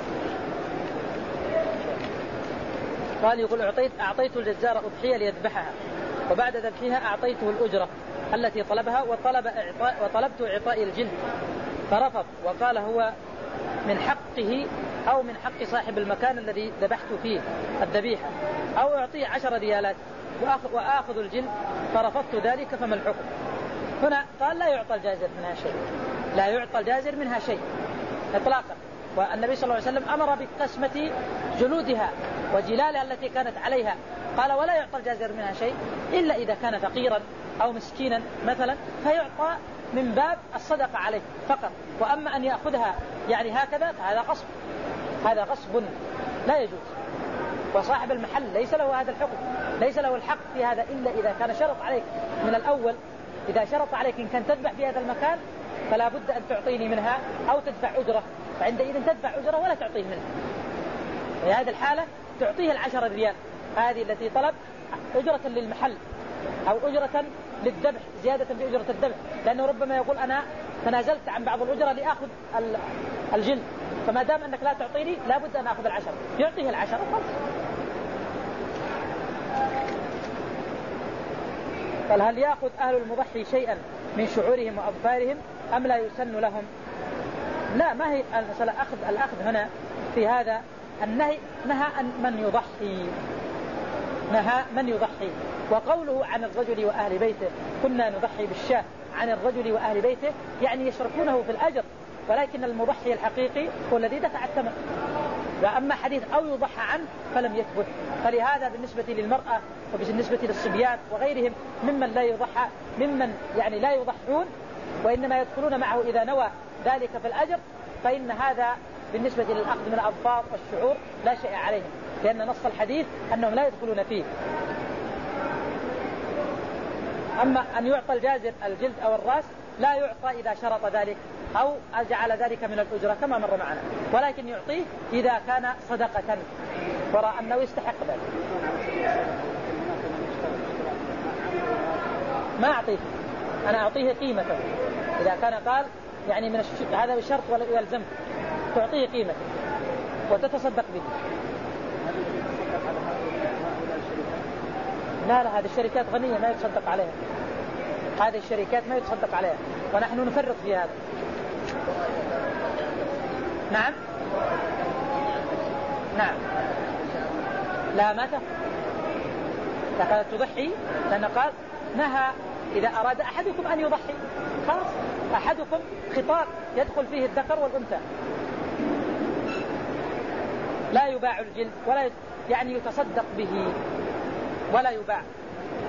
قال يقول أعطيت أعطيت الجزار أضحية ليذبحها، وبعد ذبحها أعطيته الأجرة التي طلبها وطلب إعطاء وطلبت إعطاء الجلد فرفض، وقال هو من حقه أو من حق صاحب المكان الذي ذبحت فيه الذبيحة، أو أعطيه عشر ريالات وآخذ الجلد، فرفضت ذلك فما الحكم؟ هنا قال لا يعطى الجازر منها شيء، لا يعطى الجازر منها شيء إطلاقا. والنبي صلى الله عليه وسلم أمر بقسمة جلودها وجلالها التي كانت عليها، قال ولا يعطى الجازر منها شيء إلا إذا كان فقيرا أو مسكينا مثلا فيعطى من باب الصدقة عليه فقط. وأما أن يأخذها يعني هكذا فهذا غصب، هذا غصب لا يجوز. وصاحب المحل ليس له هذا الحكم، ليس له الحق في هذا إلا إذا كان شرط عليك من الأول. إذا شرط عليك إن كان تذبح في هذا المكان فلا بد أن تعطيني منها أو تدفع أجرة، فعندئذ تدفع أجرة ولا تعطيه منها. في هذه الحالة تعطيه العشر ريال هذه التي طلب أجرة للمحل أو أجرة للذبح، زيادة في أجرة الذبح، لأنه ربما يقول أنا تنازلت عن بعض الأجرة لأخذ الجلد، فما دام أنك لا تعطيني لا بد أن أخذ العشر، يعطيه العشر خلاص. قال هل يأخذ أهل المضحي شيئا من شعورهم وأظفارهم أم لا يسن لهم؟ لا، ما هي المسألة أخذ. الأخذ هنا في هذا النهي نهى عن من يضحي، نهى من يضحي. وقوله عن الرجل وأهل بيته كنا نضحي بالشاة عن الرجل وأهل بيته يعني يشركونه في الأجر، ولكن المضحي الحقيقي هو الذي دفع الثمن. وأما حديث أو يضحى عنه فلم يثبت. فلهذا بالنسبة للمرأة وبالنسبة للصبيان وغيرهم ممن لا يضحى ممن يعني لا يضحون وإنما يدخلون معه إذا نوى ذلك في الأجر، فإن هذا بالنسبة للأخذ من الأظفار والشعور لا شيء عليهم، لأن نص الحديث أنهم لا يدخلون فيه. أما أن يعطى الجازر الجلد أو الرأس لا يعطى إذا شرط ذلك أو جعل ذلك من الأجرة كما مر معنا، ولكن يعطيه إذا كان صدقة ورأى أنه يستحق ذلك. ما أعطيه، أنا أعطيه قيمته إذا كان قال يعني من الش... هذا بشرط ولا يلزمك، تعطيه قيمته وتتصدق به. لا لا هذه الشركات غنية ما يتصدق عليها، هذه الشركات ما يتصدق عليها، ونحن نفرط في هذا. نعم نعم لا ما تفعل، لقد تضحي، لأن قال نهى إذا أراد أحدكم أن يضحي، خلاص أحدكم خطاب يدخل فيه الذكر والأنثى، لا يباع الجلد ولا يعني يتصدق به ولا يباع،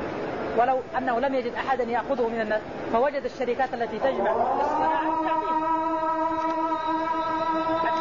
ولو أنه لم يجد أحدا يأخذه من الناس فوجد الشركات التي تجمع الصناعة تعطيه.